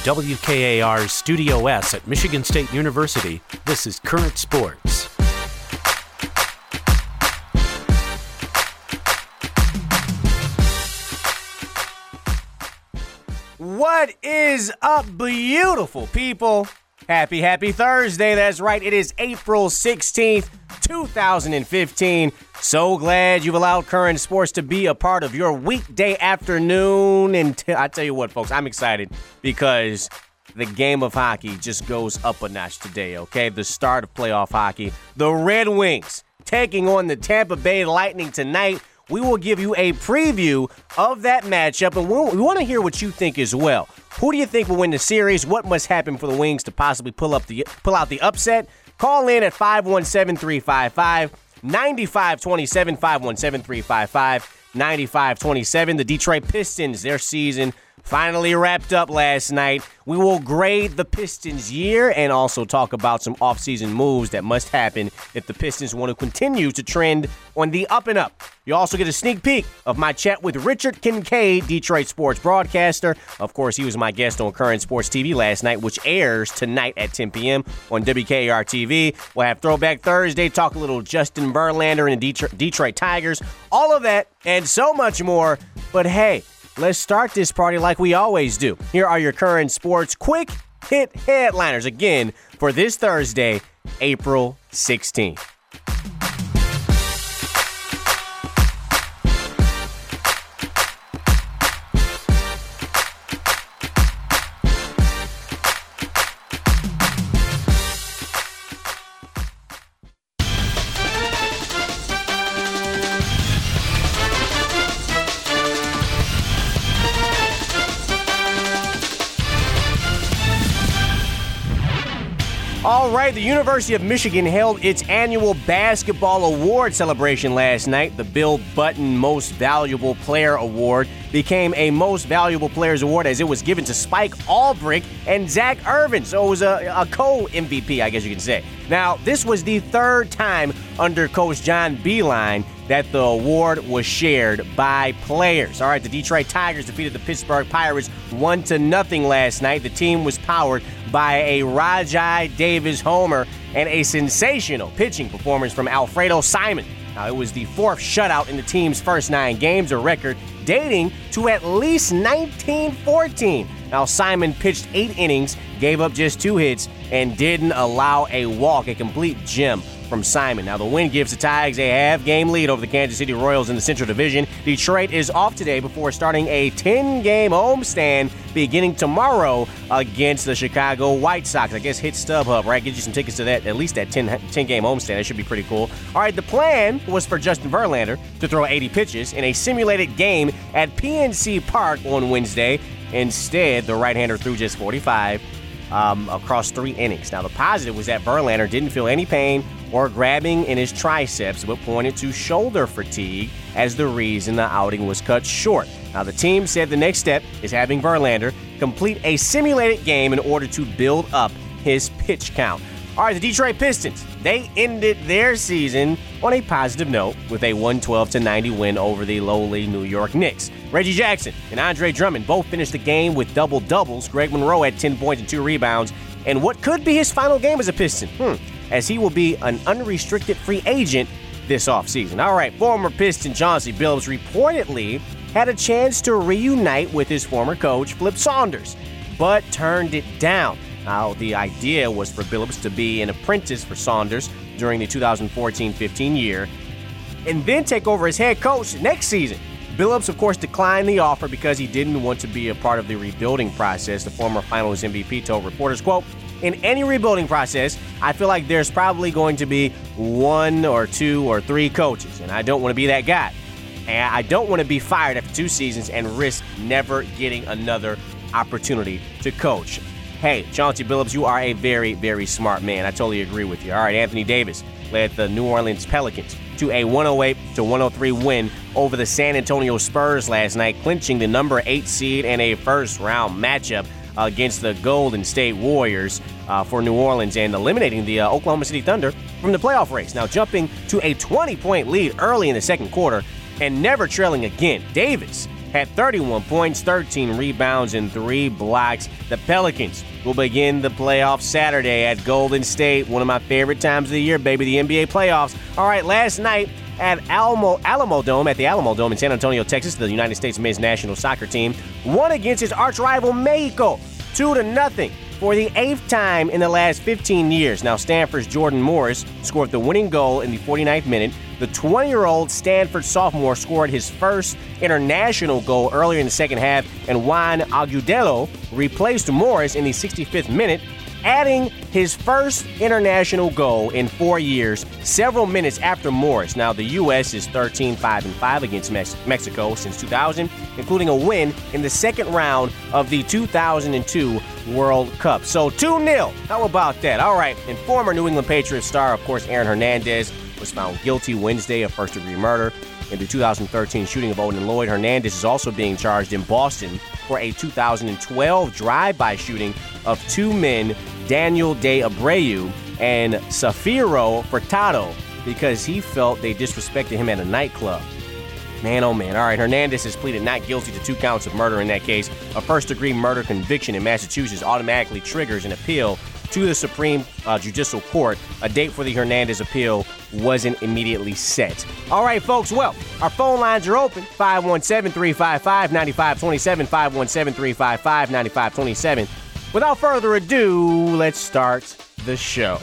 WKAR's Studio S at Michigan State University, this is Current Sports. What is up, beautiful people? Happy Thursday. That's right. It is April 16th, 2015. So glad you've allowed Current Sports to be a part of your weekday afternoon. And I tell you what, folks, I'm excited because the game of hockey just goes up a notch today, okay? The start of playoff hockey. The Red Wings taking on the Tampa Bay Lightning tonight. We will give you a preview of that matchup, and we want to hear what you think as well. Who do you think will win the series? What must happen for the Wings to possibly pull out the upset? Call in at 517-355-9527, 517-355-9527. The Detroit Pistons, their season finally wrapped up last night. We will grade the Pistons' year and also talk about some offseason moves that must happen if the Pistons want to continue to trend on the up and up. You also get a sneak peek of my chat with Richard Kincaid, Detroit sports broadcaster. Of course, he was my guest on Current Sports TV last night, which airs tonight at 10 p.m. on WKAR TV. We'll have Throwback Thursday, talk a little Justin Verlander and the Detroit Tigers, all of that and so much more. But hey, let's start this party like we always do. Here are your Current Sports quick hit headliners again for this Thursday, April 16th. All right, the University of Michigan held its annual basketball award celebration last night. The Bill Button Most Valuable Player Award became a Most Valuable Players Award as it was given to Spike Albrick and Zach Irvin. So it was a co-MVP, I guess you can say. Now, this was the third time under Coach John Beilein that the award was shared by players. All right, the Detroit Tigers defeated the Pittsburgh Pirates 1-0 last night. The team was powered by a Rajai Davis homer and a sensational pitching performance from Alfredo Simon. Now, it was the fourth shutout in the team's first 9 games, a record dating to at least 1914. Now, Simon pitched 8 innings, gave up just 2 hits, and didn't allow a walk, a complete gem from Simon. Now, the win gives the Tigers a half-game lead over the Kansas City Royals in the Central Division. Detroit is off today before starting a 10-game homestand beginning tomorrow against the Chicago White Sox. I guess hit StubHub, right? Get you some tickets to that, at least that 10-game homestand. That should be pretty cool. All right, the plan was for Justin Verlander to throw 80 pitches in a simulated game at PNC Park on Wednesday. Instead, the right-hander threw just 45 across 3 innings. Now, the positive was that Verlander didn't feel any pain or grabbing in his triceps, but pointed to shoulder fatigue as the reason the outing was cut short. Now, the team said the next step is having Verlander complete a simulated game in order to build up his pitch count. All right, the Detroit Pistons, they ended their season on a positive note with a 112-90 win over the lowly New York Knicks. Reggie Jackson and Andre Drummond both finished the game with double-doubles. Greg Monroe had 10 points and 2 rebounds, and what could be his final game as a Piston, as he will be an unrestricted free agent this offseason. All right, former Piston Chauncey Billups reportedly had a chance to reunite with his former coach, Flip Saunders, but turned it down. Now, the idea was for Billups to be an apprentice for Saunders during the 2014-15 year and then take over as head coach next season. Billups, of course, declined the offer because he didn't want to be a part of the rebuilding process. The former finalist MVP told reporters, quote, "In any rebuilding process, I feel like there's probably going to be 1 or 2 or 3 coaches, and I don't want to be that guy. And I don't want to be fired after 2 seasons and risk never getting another opportunity to coach." Hey, Chauncey Billups, you are a very, very smart man. I totally agree with you. All right, Anthony Davis led the New Orleans Pelicans to a 108-103 win over the San Antonio Spurs last night, clinching the number 8 seed and a first-round matchup against the Golden State Warriors for New Orleans and eliminating the Oklahoma City Thunder from the playoff race. Now, jumping to a 20-point lead early in the second quarter and never trailing again, Davis had 31 points, 13 rebounds, and 3 blocks. The Pelicans will begin the playoffs Saturday at Golden State, one of my favorite times of the year, baby, the NBA playoffs. All right, last night at Alamo Dome in San Antonio, Texas, the United States men's national soccer team won against its arch rival Mexico 2-0 for the 8th time in the last 15 years. Now, Stanford's Jordan Morris scored the winning goal in the 49th minute. The 20-year-old Stanford sophomore scored his first international goal earlier in the second half, and Juan Agudelo replaced Morris in the 65th minute, adding his first international goal in 4 years, several minutes after Morris. Now, the U.S. is 13-5-5 against Mexico since 2000, including a win in the second round of the 2002 World Cup. So 2-0. How about that? All right. And former New England Patriots star, of course, Aaron Hernandez, was found guilty Wednesday of first-degree murder in the 2013 shooting of Odin Lloyd. Hernandez is also being charged in Boston for a 2012 drive-by shooting of 2 men, Daniel De Abreu and Safiro Furtado, because he felt they disrespected him at a nightclub. Man, oh man. All right, Hernandez has pleaded not guilty to 2 counts of murder in that case. A first-degree murder conviction in Massachusetts automatically triggers an appeal to the Supreme Judicial Court. A date for the Hernandez appeal wasn't immediately set. All right, folks, well, our phone lines are open, 517-355-9527, 517-355-9527. Without further ado, let's start the show.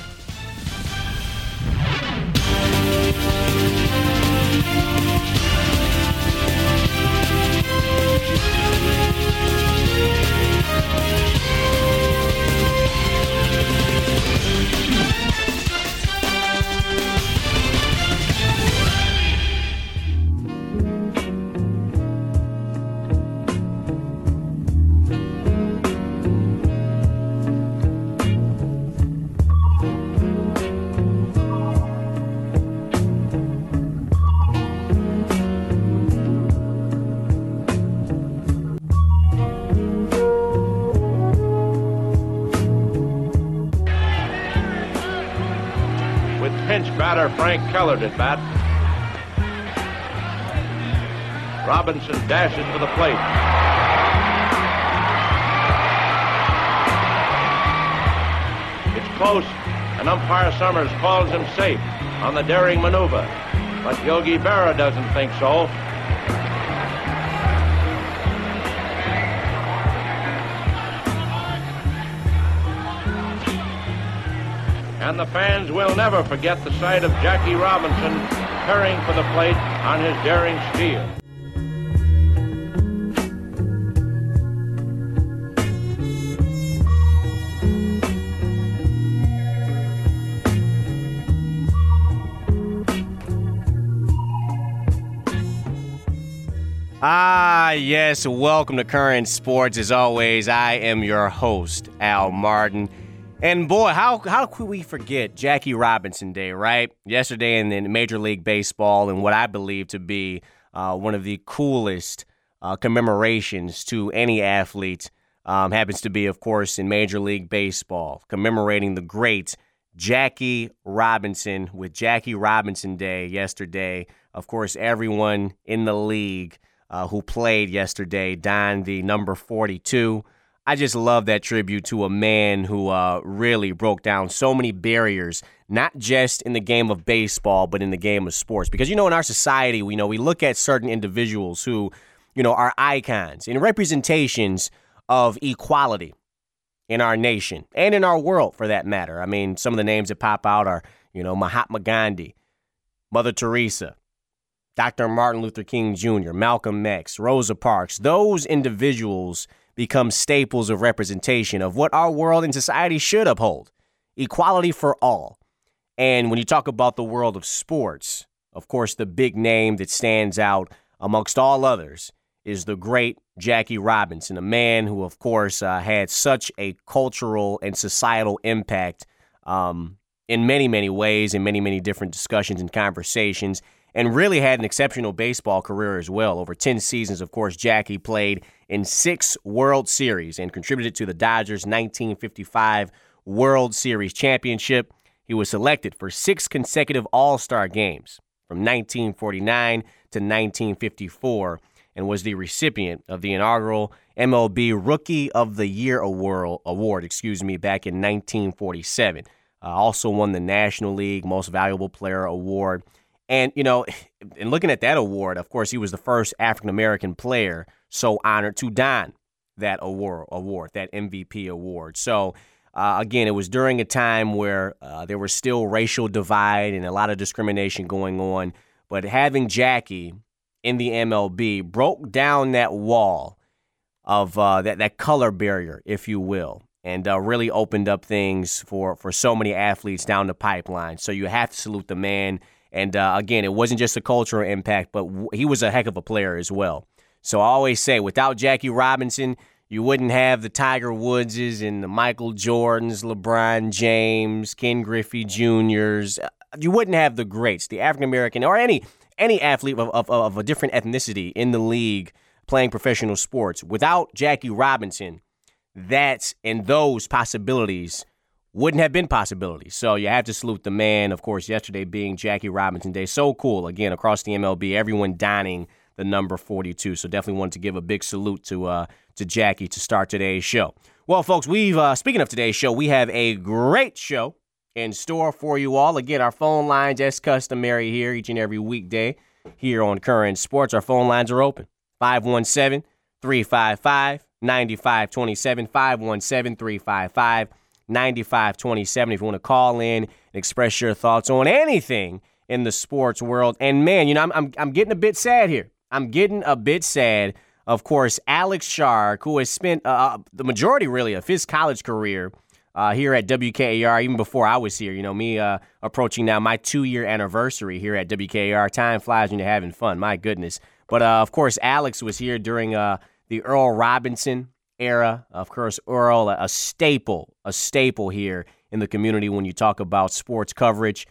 Batter Frank Kellert at bat. Robinson dashes for the plate. It's close, and umpire Summers calls him safe on the daring maneuver, but Yogi Berra doesn't think so. And the fans will never forget the sight of Jackie Robinson tearing for the plate on his daring steal. Yes, welcome to Current Sports. As always, I am your host, Al Martin. And boy, how could we forget Jackie Robinson Day, right? Yesterday in Major League Baseball, and what I believe to be one of the coolest commemorations to any athlete happens to be, of course, in Major League Baseball, commemorating the great Jackie Robinson with Jackie Robinson Day yesterday. Of course, everyone in the league who played yesterday donned the number 42. I just love that tribute to a man who really broke down so many barriers, not just in the game of baseball, but in the game of sports. Because, in our society, we look at certain individuals who, are icons and representations of equality in our nation and in our world, for that matter. I mean, some of the names that pop out are, Mahatma Gandhi, Mother Teresa, Dr. Martin Luther King Jr., Malcolm X, Rosa Parks. Those individuals become staples of representation of what our world and society should uphold. Equality for all. And when you talk about the world of sports, of course, the big name that stands out amongst all others is the great Jackie Robinson, a man who, of course, had such a cultural and societal impact in many, many ways, in many, many different discussions and conversations, and really had an exceptional baseball career as well. Over 10 seasons, of course, Jackie played in 6 World Series and contributed to the Dodgers' 1955 World Series championship. He was selected for 6 consecutive All-Star games from 1949 to 1954. and was the recipient of the inaugural MLB Rookie of the Year award, back in 1947. Also won the National League Most Valuable Player award. And, in looking at that award, of course, he was the first African-American player so honored to don that award, that MVP award. So, again, it was during a time where there was still racial divide and a lot of discrimination going on. But having Jackie in the MLB broke down that wall of that color barrier, if you will, and really opened up things for so many athletes down the pipeline. So you have to salute the man. And, again, it wasn't just a cultural impact, but he was a heck of a player as well. So I always say, without Jackie Robinson, you wouldn't have the Tiger Woodses and the Michael Jordans, LeBron James, Ken Griffey Jr.'s. You wouldn't have the greats, the African-American, or any athlete of a different ethnicity in the league playing professional sports. Without Jackie Robinson, those possibilities wouldn't have been possibilities. So you have to salute the man. Of course, yesterday being Jackie Robinson Day. So cool. Again, across the MLB, everyone donning the number 42. So definitely wanted to give a big salute to Jackie to start today's show. Well, folks, speaking of today's show, we have a great show in store for you all. Again, our phone lines, as customary here each and every weekday here on Current Sports. Our phone lines are open. 517-355-9527, 517-355-9527. If you want to call in and express your thoughts on anything in the sports world. And man, I'm getting a bit sad here. Of course, Alex Sharg, who has spent the majority really of his college career here at WKAR, even before I was here. Me approaching now my 2-year anniversary here at WKAR. Time flies when you're having fun. My goodness. But of course, Alex was here during the Earl Robinson era. Of course, Earl, a staple here in the community when you talk about sports coverage.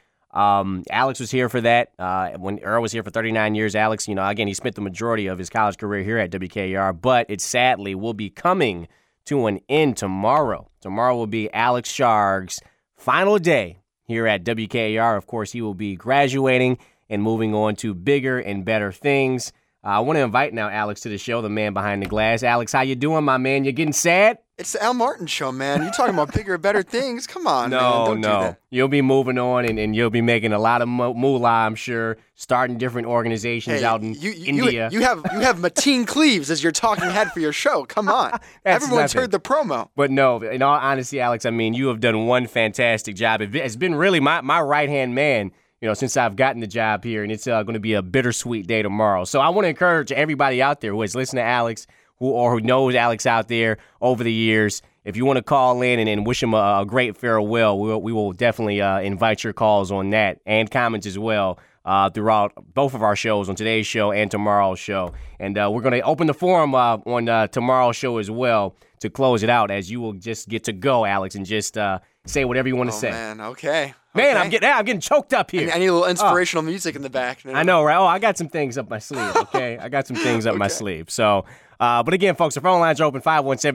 Alex was here for that. When Earl was here for 39 years, Alex, again, he spent the majority of his college career here at WKAR, but it sadly will be coming to an end tomorrow. Tomorrow will be Alex Sharg's final day here at WKAR. Of course, he will be graduating and moving on to bigger and better things. I want to invite now Alex to the show, the man behind the glass. Alex, how you doing, my man? You getting sad? It's the Al Martin show, man. You're talking about bigger, better things. Come on, man. Don't do that. You'll be moving on, and you'll be making a lot of moolah, I'm sure, starting different organizations out in India. You have Mateen Cleaves as your talking head for your show. Come on. Everyone's heard the promo. But no, in all honesty, Alex, you have done one fantastic job. It's been really my right-hand man, since I've gotten the job here, and it's going to be a bittersweet day tomorrow. So I want to encourage everybody out there who has listened to Alex who knows Alex out there over the years, if you want to call in and wish him a great farewell, we will definitely invite your calls on that and comments as well throughout both of our shows, on today's show and tomorrow's show. And we're going to open the forum on tomorrow's show as well to close it out, as you will just get to go, Alex, and just say whatever you want to say. Man, okay. Man, I'm getting choked up here. I need a little inspirational music in the back. I know, right? Oh, I got some things up my sleeve, okay? I got some things up my sleeve. So, but again, folks, the phone lines are open,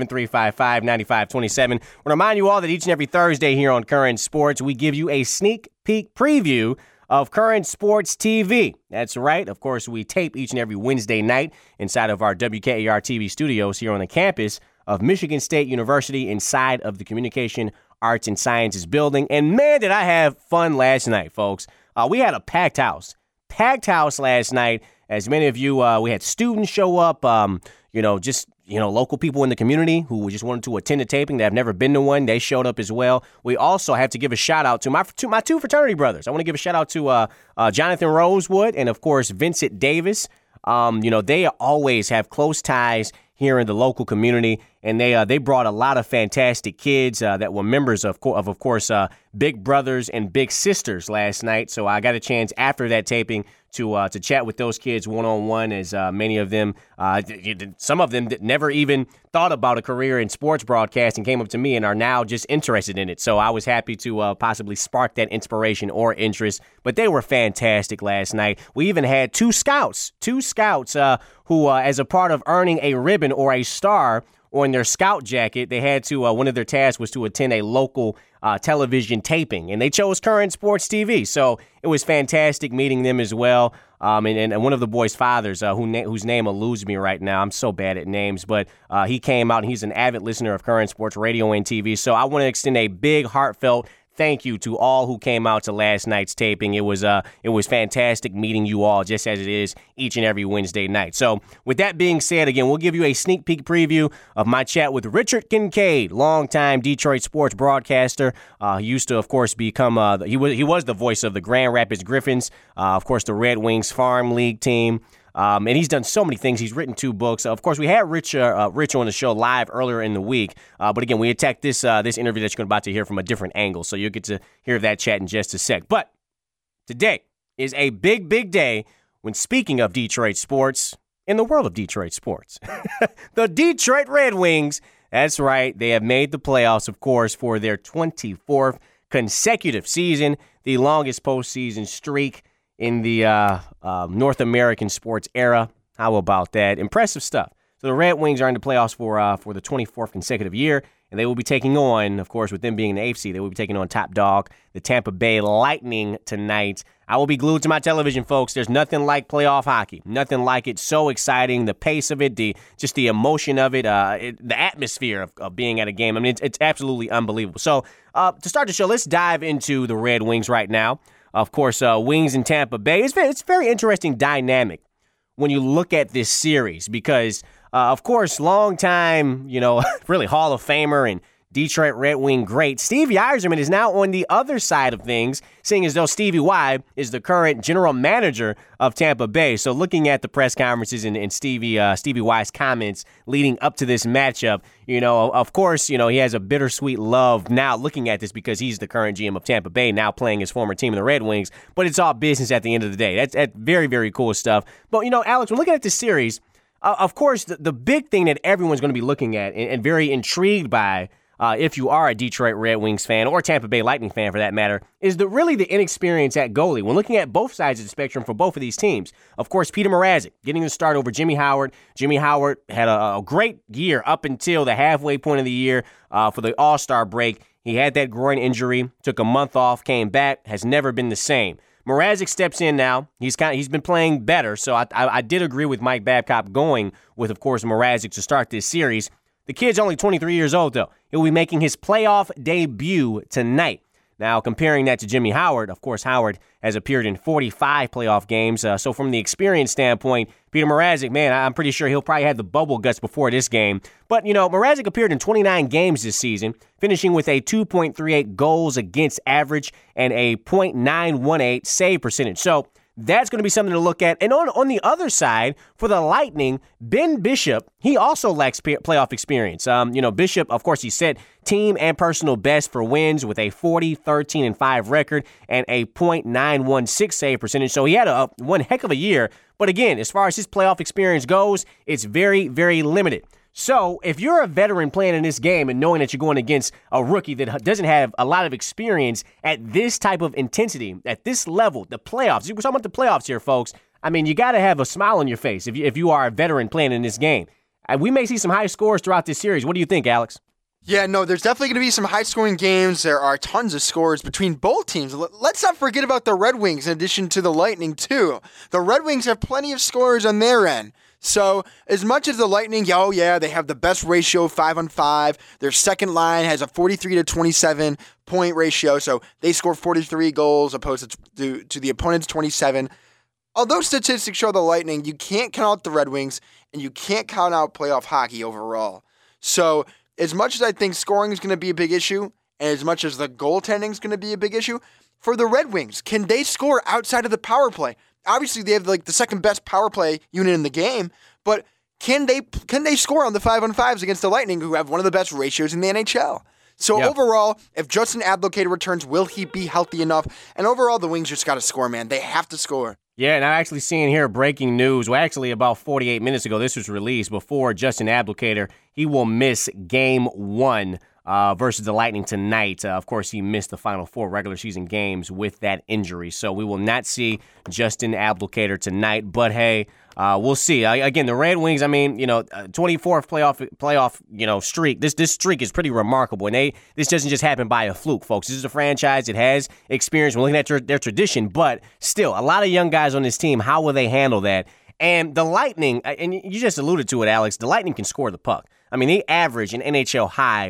517-355-9527. I want to remind you all that each and every Thursday here on Current Sports, we give you a sneak peek preview of Current Sports TV. That's right. Of course, we tape each and every Wednesday night inside of our WKAR TV studios here on the campus of Michigan State University inside of the Communication Arts and Sciences building. And man, did I have fun last night, folks. We had a packed house last night. As many of you, we had students show up, local people in the community who just wanted to attend a taping that have never been to one. They showed up as well. We also have to give a shout out to my two fraternity brothers. I want to give a shout out to Jonathan Rosewood and, of course, Vincent Davis. They always have close ties here in the local community, and they brought a lot of fantastic kids that were members of course, Big Brothers and Big Sisters last night. So I got a chance after that taping to chat with those kids one-on-one, as many of them, some of them that never even thought about a career in sports broadcasting came up to me and are now just interested in it. So I was happy to possibly spark that inspiration or interest. But they were fantastic last night. We even had two scouts who, as a part of earning a ribbon or a star on their scout jacket, they had to, one of their tasks was to attend a local television taping, and they chose Current Sports TV. So it was fantastic meeting them as well. And one of the boys' fathers, whose name eludes me right now, I'm so bad at names, but he came out and he's an avid listener of Current Sports Radio and TV. So I want to extend a big, heartfelt thank you to all who came out to last night's taping. It was fantastic meeting you all, just as it is each and every Wednesday night. So with that being said, again, we'll give you a sneak peek preview of my chat with Richard Kincaid, longtime Detroit sports broadcaster. He used to, of course, become he was the voice of the Grand Rapids Griffins, of course, the Red Wings Farm League team. And he's done so many things. He's written 2 books. Of course, we had Rich on the show live earlier in the week. But again, we attacked this interview that you're about to hear from a different angle. So you'll get to hear that chat in just a sec. But today is a big, big day when speaking of Detroit sports, in the world of Detroit sports. The Detroit Red Wings, that's right, they have made the playoffs, of course, for their 24th consecutive season, the longest postseason streak in the North American sports era. How about that? Impressive stuff. So the Red Wings are in the playoffs for the 24th consecutive year, and they will be taking on, of course, with them being in the AFC, they will be taking on top dog, the Tampa Bay Lightning tonight. I will be glued to my television, folks. There's nothing like playoff hockey. Nothing like it. So exciting. The pace of it, just the emotion of it, the atmosphere of being at a game. I mean, it's absolutely unbelievable. So to start the show, let's dive into the Red Wings right now. Of course, Wings in Tampa Bay. It's very interesting dynamic when you look at this series because, of course, long-time, really Hall of Famer and Detroit Red Wing great Stevie Yzerman is now on the other side of things, seeing as though Stevie Y is the current general manager of Tampa Bay. So looking at the press conferences and Stevie Y's comments leading up to this matchup, of course, he has a bittersweet love now looking at this because he's the current GM of Tampa Bay, now playing his former team in the Red Wings. But it's all business at the end of the day. That's very, very cool stuff. But, Alex, when looking at this series, of course, the big thing that everyone's going to be looking at and very intrigued by, if you are a Detroit Red Wings fan or Tampa Bay Lightning fan for that matter, is really the inexperience at goalie. When looking at both sides of the spectrum for both of these teams, of course, Peter Mrazek getting the start over Jimmy Howard. Jimmy Howard had a great year up until the halfway point of the year for the All-Star break. He had that groin injury, took a month off, came back, has never been the same. Mrazek steps in now. He's been playing better, so I did agree with Mike Babcock going with, of course, Mrazek to start this series. The kid's only 23 years old, though. He'll be making his playoff debut tonight. Now, comparing that to Jimmy Howard, of course, Howard has appeared in 45 playoff games. So from the experience standpoint, Peter Mrazek, man, I'm pretty sure he'll probably have the bubble guts before this game. But, Mrazek appeared in 29 games this season, finishing with a 2.38 goals against average and a .918 save percentage. So that's going to be something to look at. And on the other side, for the Lightning, Ben Bishop, he also lacks playoff experience. Bishop, of course, he set team and personal best for wins with a 40-13-5 record and a .916 save percentage. So he had one heck of a year. But again, as far as his playoff experience goes, it's very, very limited. So if you're a veteran playing in this game and knowing that you're going against a rookie that doesn't have a lot of experience at this type of intensity, at this level, the playoffs, we're talking about the playoffs here, folks. I mean, you got to have a smile on your face if you are a veteran playing in this game. We may see some high scores throughout this series. What do you think, Alex? Yeah, no, there's definitely going to be some high-scoring games. There are tons of scores between both teams. Let's not forget about the Red Wings in addition to the Lightning, too. The Red Wings have plenty of scores on their end. So as much as the Lightning, they have the best ratio, 5-on-5. Their second line has a 43-27 point ratio, so they score 43 goals opposed to the opponent's 27. Although statistics show the Lightning, you can't count out the Red Wings, and you can't count out playoff hockey overall. So as much as I think scoring is going to be a big issue, and as much as the goaltending is going to be a big issue, for the Red Wings, can they score outside of the power play? Obviously, they have the second best power play unit in the game, but can they score on the 5-on-5s against the Lightning, who have one of the best ratios in the NHL? So overall, if Justin Abdelkader returns, will he be healthy enough? And overall, the Wings just got to score, man. They have to score. Yeah, and I'm actually seeing here breaking news. Well, actually, about 48 minutes ago, this was released before Justin Abdelkader. He will miss Game 1 versus the Lightning tonight. Of course, he missed the final 4 regular season games with that injury, so we will not see Justin Abdelkader tonight. But hey, we'll see. Again, the Red Wings, 24th playoff, streak. This streak is pretty remarkable, and this doesn't just happen by a fluke, folks. This is a franchise that has experience. We're looking at their tradition, but still, a lot of young guys on this team. How will they handle that? And the Lightning, and you just alluded to it, Alex. The Lightning can score the puck. They average an NHL high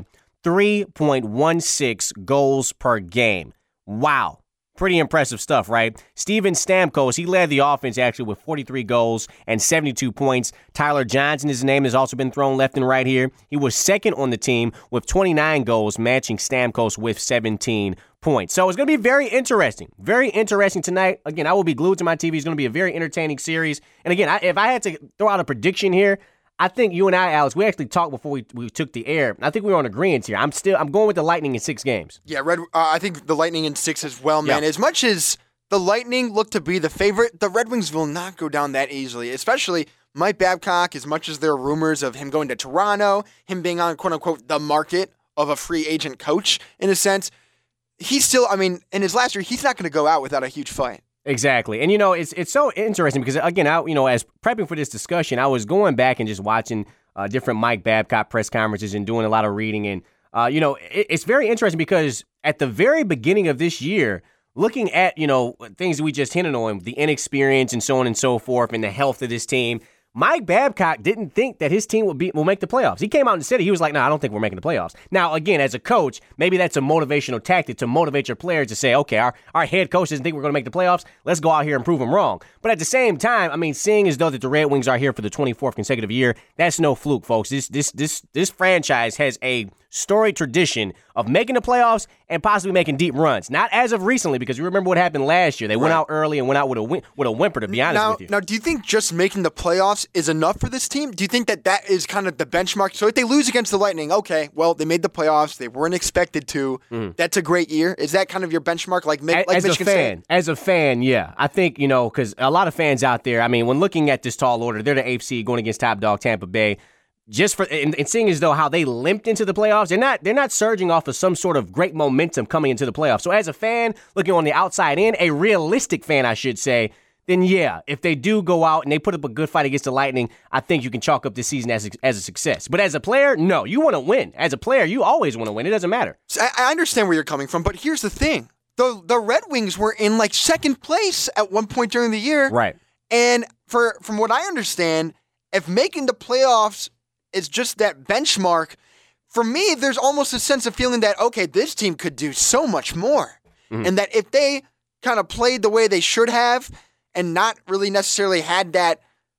3.16 goals per game. Wow. Pretty impressive stuff, right? Steven Stamkos, he led the offense actually with 43 goals and 72 points. Tyler Johnson, his name has also been thrown left and right here. He was second on the team with 29 goals, matching Stamkos with 17 points. So it's going to be very interesting. Very interesting tonight. Again, I will be glued to my TV. It's going to be a very entertaining series. And again, if I had to throw out a prediction here, I think you and I, Alex, we actually talked before we took the air. I think we were on agreement here. I'm going with the Lightning in 6 games. Yeah, I think the Lightning in 6 as well, man. Yeah. As much as the Lightning look to be the favorite, the Red Wings will not go down that easily, especially Mike Babcock, as much as there are rumors of him going to Toronto, him being on, quote-unquote, the market of a free agent coach, in a sense. He's still, in his last year, he's not going to go out without a huge fight. Exactly. And, it's so interesting because, again, as prepping for this discussion, I was going back and just watching different Mike Babcock press conferences and doing a lot of reading. And, it's very interesting because at the very beginning of this year, looking at, things that we just hinted on, the inexperience and so on and so forth and the health of this team, Mike Babcock didn't think that his team will make the playoffs. He came out and said it. He was like, no, I don't think we're making the playoffs. Now, again, as a coach, maybe that's a motivational tactic to motivate your players to say, okay, our head coach doesn't think we're going to make the playoffs. Let's go out here and prove them wrong. But at the same time, seeing as though that the Red Wings are here for the 24th consecutive year, that's no fluke, folks. This franchise has a storied tradition of making the playoffs and possibly making deep runs. Not as of recently, because you remember what happened last year. They went out early and went out with a whimper, to be honest with you. Now, do you think just making the playoffs is enough for this team? Do you think that is kind of the benchmark? So if they lose against the Lightning, okay, well, they made the playoffs. They weren't expected to. That's a great year. Is that kind of your benchmark? Like Michigan State? As a fan, yeah. I think, because a lot of fans out there, when looking at this tall order, they're the 8th seed going against top dog Tampa Bay. Just for and seeing as though how they limped into the playoffs, they're not surging off of some sort of great momentum coming into the playoffs. So as a fan, looking on the outside in, a realistic fan, I should say, then yeah, if they do go out and they put up a good fight against the Lightning, I think you can chalk up this season as a success. But as a player, no, you want to win. As a player, you always want to win. It doesn't matter. So I understand where you're coming from, but here's the thing. The Red Wings were in second place at one point during the year. Right. And from what I understand, if making the playoffs is just that benchmark, for me, there's almost a sense of feeling that, okay, this team could do so much more. Mm-hmm. And that if they kind of played the way they should have and not really necessarily had that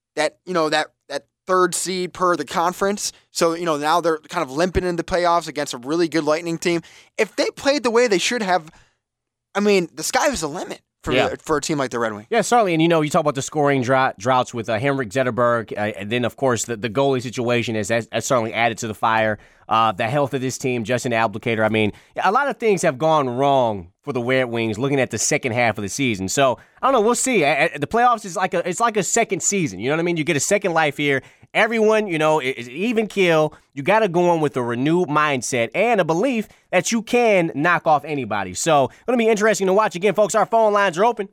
third seed per the conference, so, now they're kind of limping in the playoffs against a really good Lightning team. If they played the way they should have, the sky is the limit. For a team like the Red Wings. Yeah, certainly. And, you talk about the scoring droughts with Henrik Zetterberg, and then, of course, the goalie situation has certainly added to the fire. The health of this team, Justin Abdelkader. A lot of things have gone wrong for the Red Wings looking at the second half of the season. So, I don't know. We'll see. The playoffs is like a second season. You know what I mean? You get a second life here. Everyone, is even keel. You got to go on with a renewed mindset and a belief that you can knock off anybody. So, it's going to be interesting to watch. Again, folks, our phone lines are open.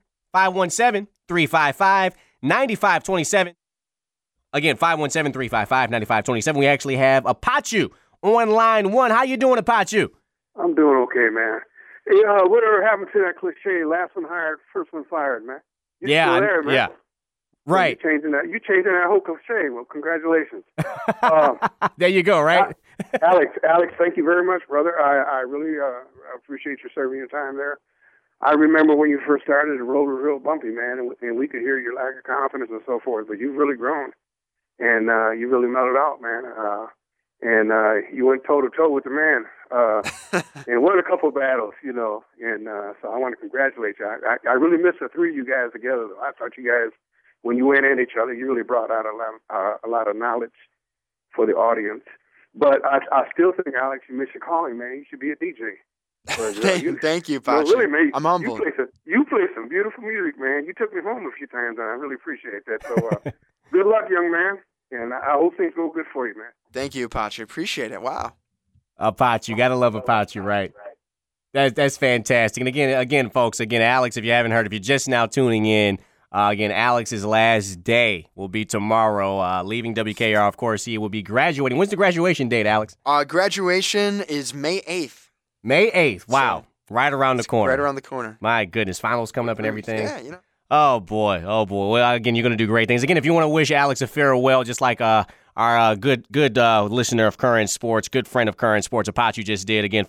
517-355-9527. Again, 517-355-9527. We actually have Apache on line 1. How you doing, Apache? I'm doing okay, man. Hey, whatever happened to that cliche, last one hired, first one fired, man? You're still there, man. Yeah. Right. You changing that whole cliche. Well, congratulations. There you go, right? Alex, thank you very much, brother. I really appreciate you serving your time there. I remember when you first started, the road was real bumpy, man, and we could hear your lack of confidence and so forth, but you've really grown, and you really mellowed out, man. And you went toe-to-toe with the man and won a couple of battles, and so I want to congratulate you. I really miss the three of you guys together, though. I thought you guys, when you went at each other, you really brought out a lot of knowledge for the audience. But I still think, Alex, you miss your calling, man. You should be a DJ. But, thank you, Patrick. No, really, man, I'm humbled. You play some beautiful music, man. You took me home a few times, and I really appreciate that. So good luck, young man. And I hope things go good for you, man. Thank you, Patrick. Appreciate it. Wow. Apache, gotta love Apache, right? That's fantastic. And again, folks, Alex, if you haven't heard, if you're just now tuning in, again, Alex's last day will be tomorrow. Leaving WKR, of course, he will be graduating. When's the graduation date, Alex? Graduation is May 8th. May 8th. Wow. So, right around the corner. Right around the corner. My goodness. Finals coming up and everything. Yeah, you know. Oh, boy. Well, again, you're going to do great things. Again, if you want to wish Alex a farewell, just like our good listener of Current Sports, good friend of Current Sports, Apache just did. Again,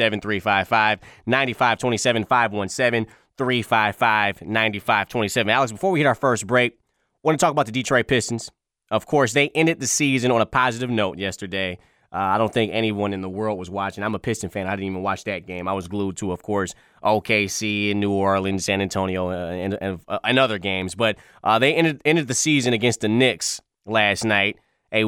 517-355-9527, 517-355-9527. Alex, before we hit our first break, I want to talk about the Detroit Pistons. Of course, they ended the season on a positive note yesterday. I don't think anyone in the world was watching. I'm a Piston fan. I didn't even watch that game. I was glued to, of course, OKC and New Orleans, San Antonio, and other games. But they ended the season against the Knicks last night. A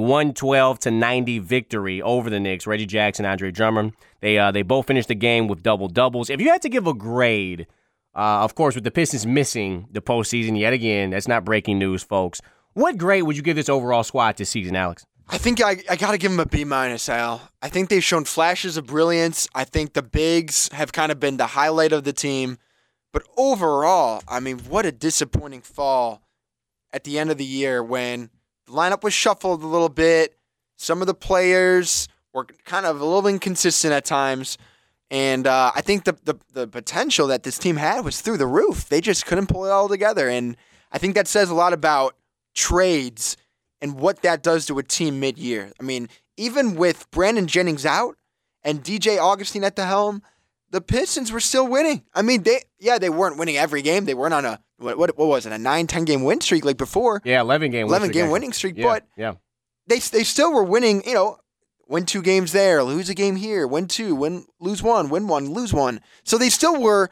112-90 victory over the Knicks. Reggie Jackson, Andre Drummond. They both finished the game with double-doubles. If you had to give a grade, of course, with the Pistons missing the postseason yet again, that's not breaking news, folks. What grade would you give this overall squad this season, Alex? I think I got to give them a B-, Al. I think they've shown flashes of brilliance. I think the bigs have kind of been the highlight of the team. But overall, I mean, what a disappointing fall at the end of the year when the lineup was shuffled a little bit. Some of the players were kind of a little inconsistent at times. And I think the potential that this team had was through the roof. They just couldn't pull it all together. And I think that says a lot about trades and what that does to a team mid-year. I mean, even with Brandon Jennings out and DJ Augustine at the helm, the Pistons were still winning. I mean, they weren't winning every game. They weren't on a, what was it, a 9-10 game win streak like before. Yeah, 11-game winning streak. But they still were winning, win 2 games there, lose a game here, win 2, lose 1, win 1, lose 1. So they still were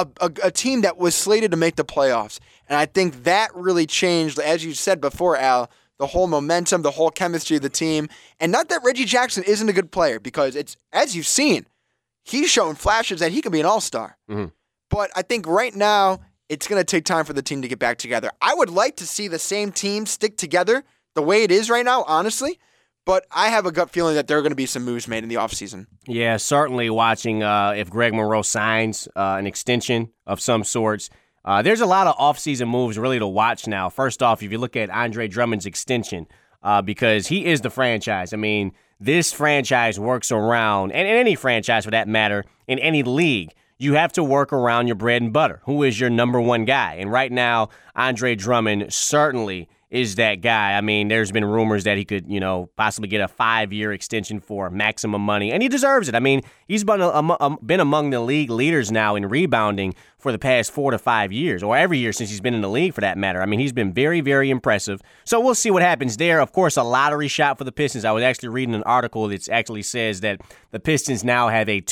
a team that was slated to make the playoffs. And I think that really changed, as you said before, Al, the whole momentum, the whole chemistry of the team. And not that Reggie Jackson isn't a good player, because it's, as you've seen, he's shown flashes that he can be an all-star. Mm-hmm. But I think right now, it's going to take time for the team to get back together. I would like to see the same team stick together the way it is right now, honestly. But I have a gut feeling that there are going to be some moves made in the offseason. Yeah, certainly watching if Greg Monroe signs an extension of some sorts. There's a lot of offseason moves really to watch now. First off, if you look at Andre Drummond's extension, because he is the franchise. I mean, this franchise works around, and any franchise for that matter, in any league, you have to work around your bread and butter. Who is your number one guy? And right now, Andre Drummond certainly is that guy. I mean, there's been rumors that he could, possibly get a 5-year extension for maximum money, and he deserves it. I mean, he's been among the league leaders now in rebounding for the past 4 to 5 years, or every year since he's been in the league for that matter. I mean, he's been very, very impressive. So we'll see what happens there. Of course, a lottery shot for the Pistons. I was actually reading an article that actually says that the Pistons now have a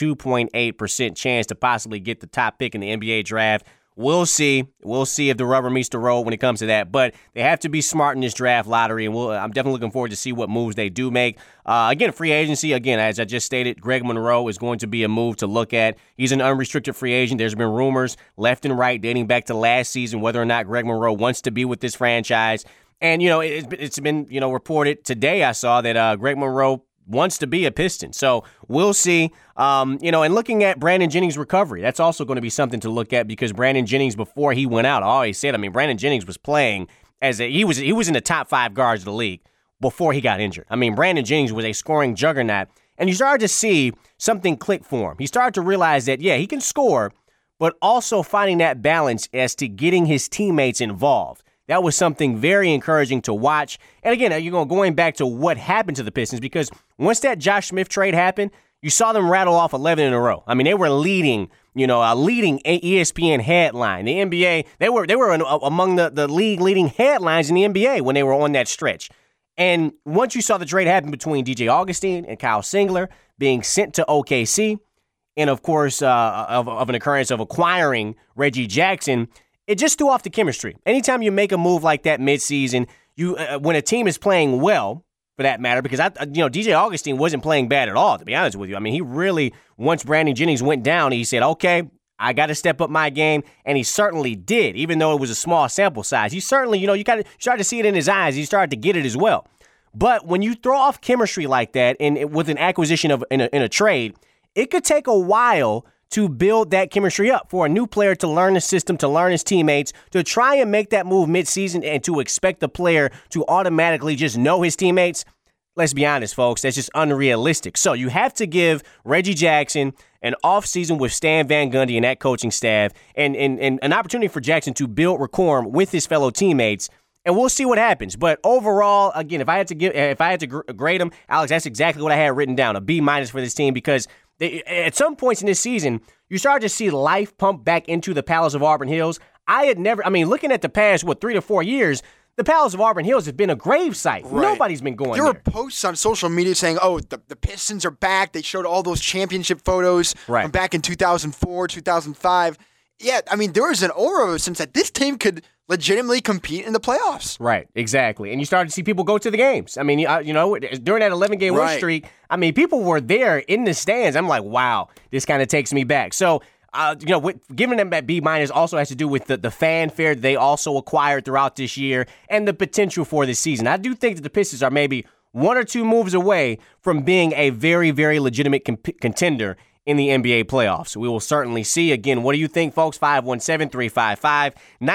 2.8% chance to possibly get the top pick in the NBA draft. We'll see. We'll see if the rubber meets the road when it comes to that. But they have to be smart in this draft lottery, and I'm definitely looking forward to see what moves they do make. Again, free agency, as I just stated, Greg Monroe is going to be a move to look at. He's an unrestricted free agent. There's been rumors left and right dating back to last season whether or not Greg Monroe wants to be with this franchise. And, it's been, reported today I saw that Greg Monroe wants to be a Piston. So we'll see. And looking at Brandon Jennings' recovery, that's also going to be something to look at, because Brandon Jennings, before he went out, I always said, Brandon Jennings was playing he was in the top 5 guards of the league before he got injured. Brandon Jennings was a scoring juggernaut, and you started to see something click for him. He started to realize that, he can score, but also finding that balance as to getting his teammates involved. That was something very encouraging to watch. And again, going back to what happened to the Pistons, because once that Josh Smith trade happened, you saw them rattle off 11 in a row. They were leading, a leading ESPN headline. The NBA, they were among the league leading headlines in the NBA when they were on that stretch. And once you saw the trade happen between DJ Augustine and Kyle Singler being sent to OKC, and of course, of an occurrence of acquiring Reggie Jackson, it just threw off the chemistry. Anytime you make a move like that midseason, when a team is playing well, for that matter, because DJ Augustine wasn't playing bad at all, to be honest with you. He really, once Brandon Jennings went down, he said, okay, I got to step up my game, and he certainly did, even though it was a small sample size. He certainly, you started to see it in his eyes. He started to get it as well. But when you throw off chemistry like that and with an acquisition in a trade, it could take a while to build that chemistry up for a new player to learn the system, to learn his teammates, to try and make that move midseason and to expect the player to automatically just know his teammates. Let's be honest, folks, that's just unrealistic. So you have to give Reggie Jackson an offseason with Stan Van Gundy and that coaching staff and an opportunity for Jackson to build rapport with his fellow teammates, and we'll see what happens. But overall, again, if I had to grade him, Alex, that's exactly what I had written down, a B- for this team, because at some points in this season, you start to see life pump back into the Palace of Auburn Hills. Looking at the past, 3 to 4 years, the Palace of Auburn Hills has been a gravesite. Right. Nobody's been going there. There were posts on social media saying, the Pistons are back. They showed all those championship photos from back in 2004, 2005. Yeah, there was an aura of a sense that this team could legitimately compete in the playoffs. Right, exactly. And you started to see people go to the games. During that 11-game win streak, people were there in the stands. I'm like, wow, this kind of takes me back. So, giving them that B- also has to do with the fanfare they also acquired throughout this year and the potential for this season. I do think that the Pistons are maybe 1 or 2 moves away from being a very, very legitimate contender in the NBA playoffs. We will certainly see. Again, what do you think, folks? 517-355-9527,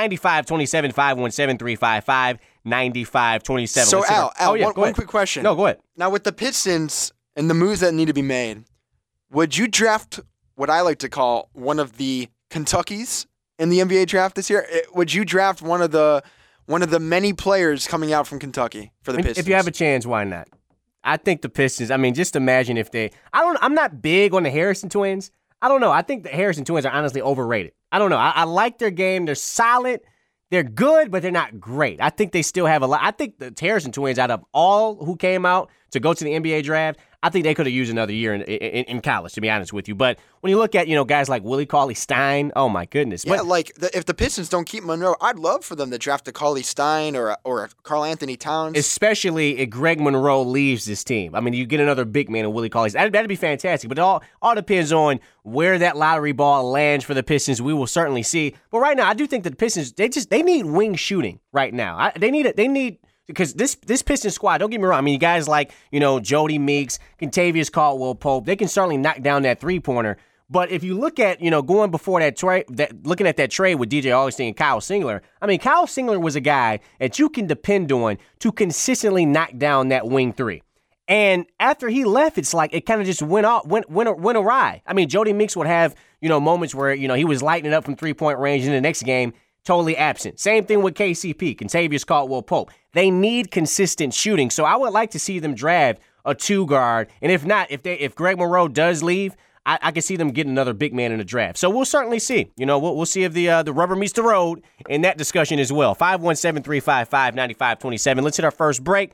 517-355-9527. So, Al, one quick question. No, go ahead. Now, with the Pistons and the moves that need to be made, would you draft what I like to call one of the Kentuckys in the NBA draft this year? Would you draft one of the many players coming out from Kentucky for the Pistons? If you have a chance, why not? I think the Pistons, just imagine if I'm not big on the Harrison twins. I don't know. I think the Harrison twins are honestly overrated. I don't know. I like their game. They're solid. They're good, but they're not great. I think they still have a lot. I think the Harrison twins, out of all who came out to go to the NBA draft, I think they could have used another year in college, to be honest with you. But when you look at, guys like Willie Cauley-Stein, oh my goodness. Yeah, if the Pistons don't keep Monroe, I'd love for them to draft a Cauley-Stein or a Karl-Anthony Towns. Especially if Greg Monroe leaves this team. You get another big man in Willie Cauley-Stein. That'd be fantastic. But it all depends on where that lottery ball lands for the Pistons. We will certainly see. But right now, I do think that the Pistons, they need wing shooting right now. They need because this Pistons squad, don't get me wrong, you guys like, Jody Meeks, Kentavious Caldwell-Pope, they can certainly knock down that three-pointer. But if you look at, going before that trade, looking at that trade with DJ Augustin and Kyle Singler, Kyle Singler was a guy that you can depend on to consistently knock down that wing three. And after he left, it's like it kind of just went awry. Jody Meeks would have, moments where, he was lighting it up from three-point range, in the next game, totally absent. Same thing with KCP, Kentavious Caldwell-Pope. They need consistent shooting. So I would like to see them draft a 2-guard. And if not, if Greg Monroe does leave, I can see them getting another big man in the draft. So we'll certainly see. We'll see if the rubber meets the road in that discussion as well. 517-355-9527. Let's hit our first break.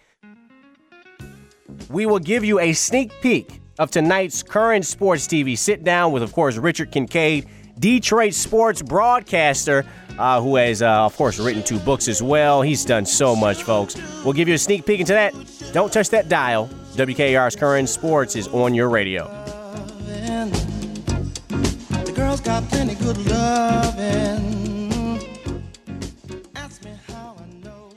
We will give you a sneak peek of tonight's current sports TV sit-down with, of course, Richard Kincaid, Detroit sports broadcaster, who has, of course, written 2 books as well. He's done so much, folks. We'll give you a sneak peek into that. Don't touch that dial. WKR's Current Sports is on your radio. The girls got plenty good loving. Ask me how I know.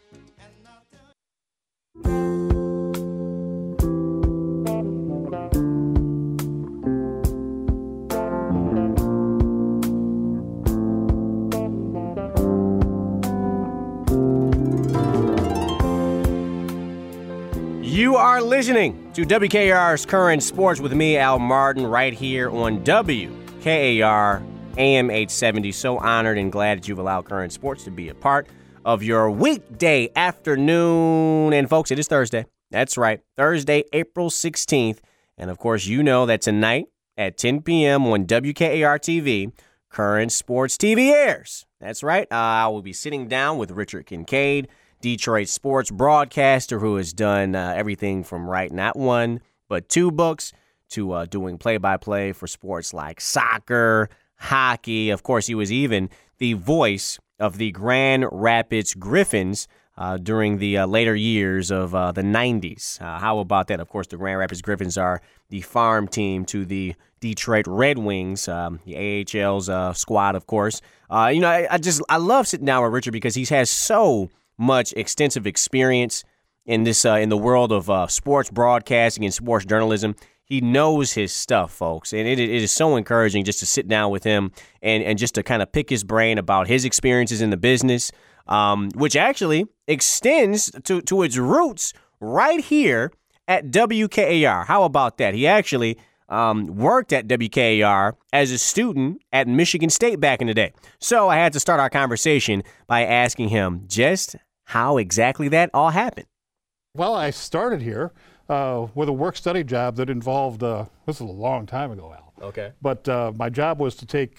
You are listening to WKR's Current Sports with me, Al Martin, right here on WKAR AM 870. So honored and glad that you've allowed Current Sports to be a part of your weekday afternoon. And folks, it is Thursday. That's right, Thursday, April 16th. And of course, you know that tonight at 10 p.m. on WKAR TV, Current Sports TV airs. That's right, I will be sitting down with Richard Kincaid, Detroit sports broadcaster who has done everything from writing not 1, but 2 books to doing play-by-play for sports like soccer, hockey. Of course, he was even the voice of the Grand Rapids Griffins during the later years of the 90s. How about that? Of course, the Grand Rapids Griffins are the farm team to the Detroit Red Wings, the AHL's squad, of course. I love sitting down with Richard because he has so much extensive experience in the world of sports broadcasting and sports journalism. He knows his stuff, folks, and it is so encouraging just to sit down with him and just to kind of pick his brain about his experiences in the business, which actually extends to its roots right here at WKAR. How about that? He actually worked at WKAR as a student at Michigan State back in the day. So I had to start our conversation by asking him just how exactly that all happened. Well, I started here with a work-study job that involved, this was a long time ago, Al. Okay. But my job was to take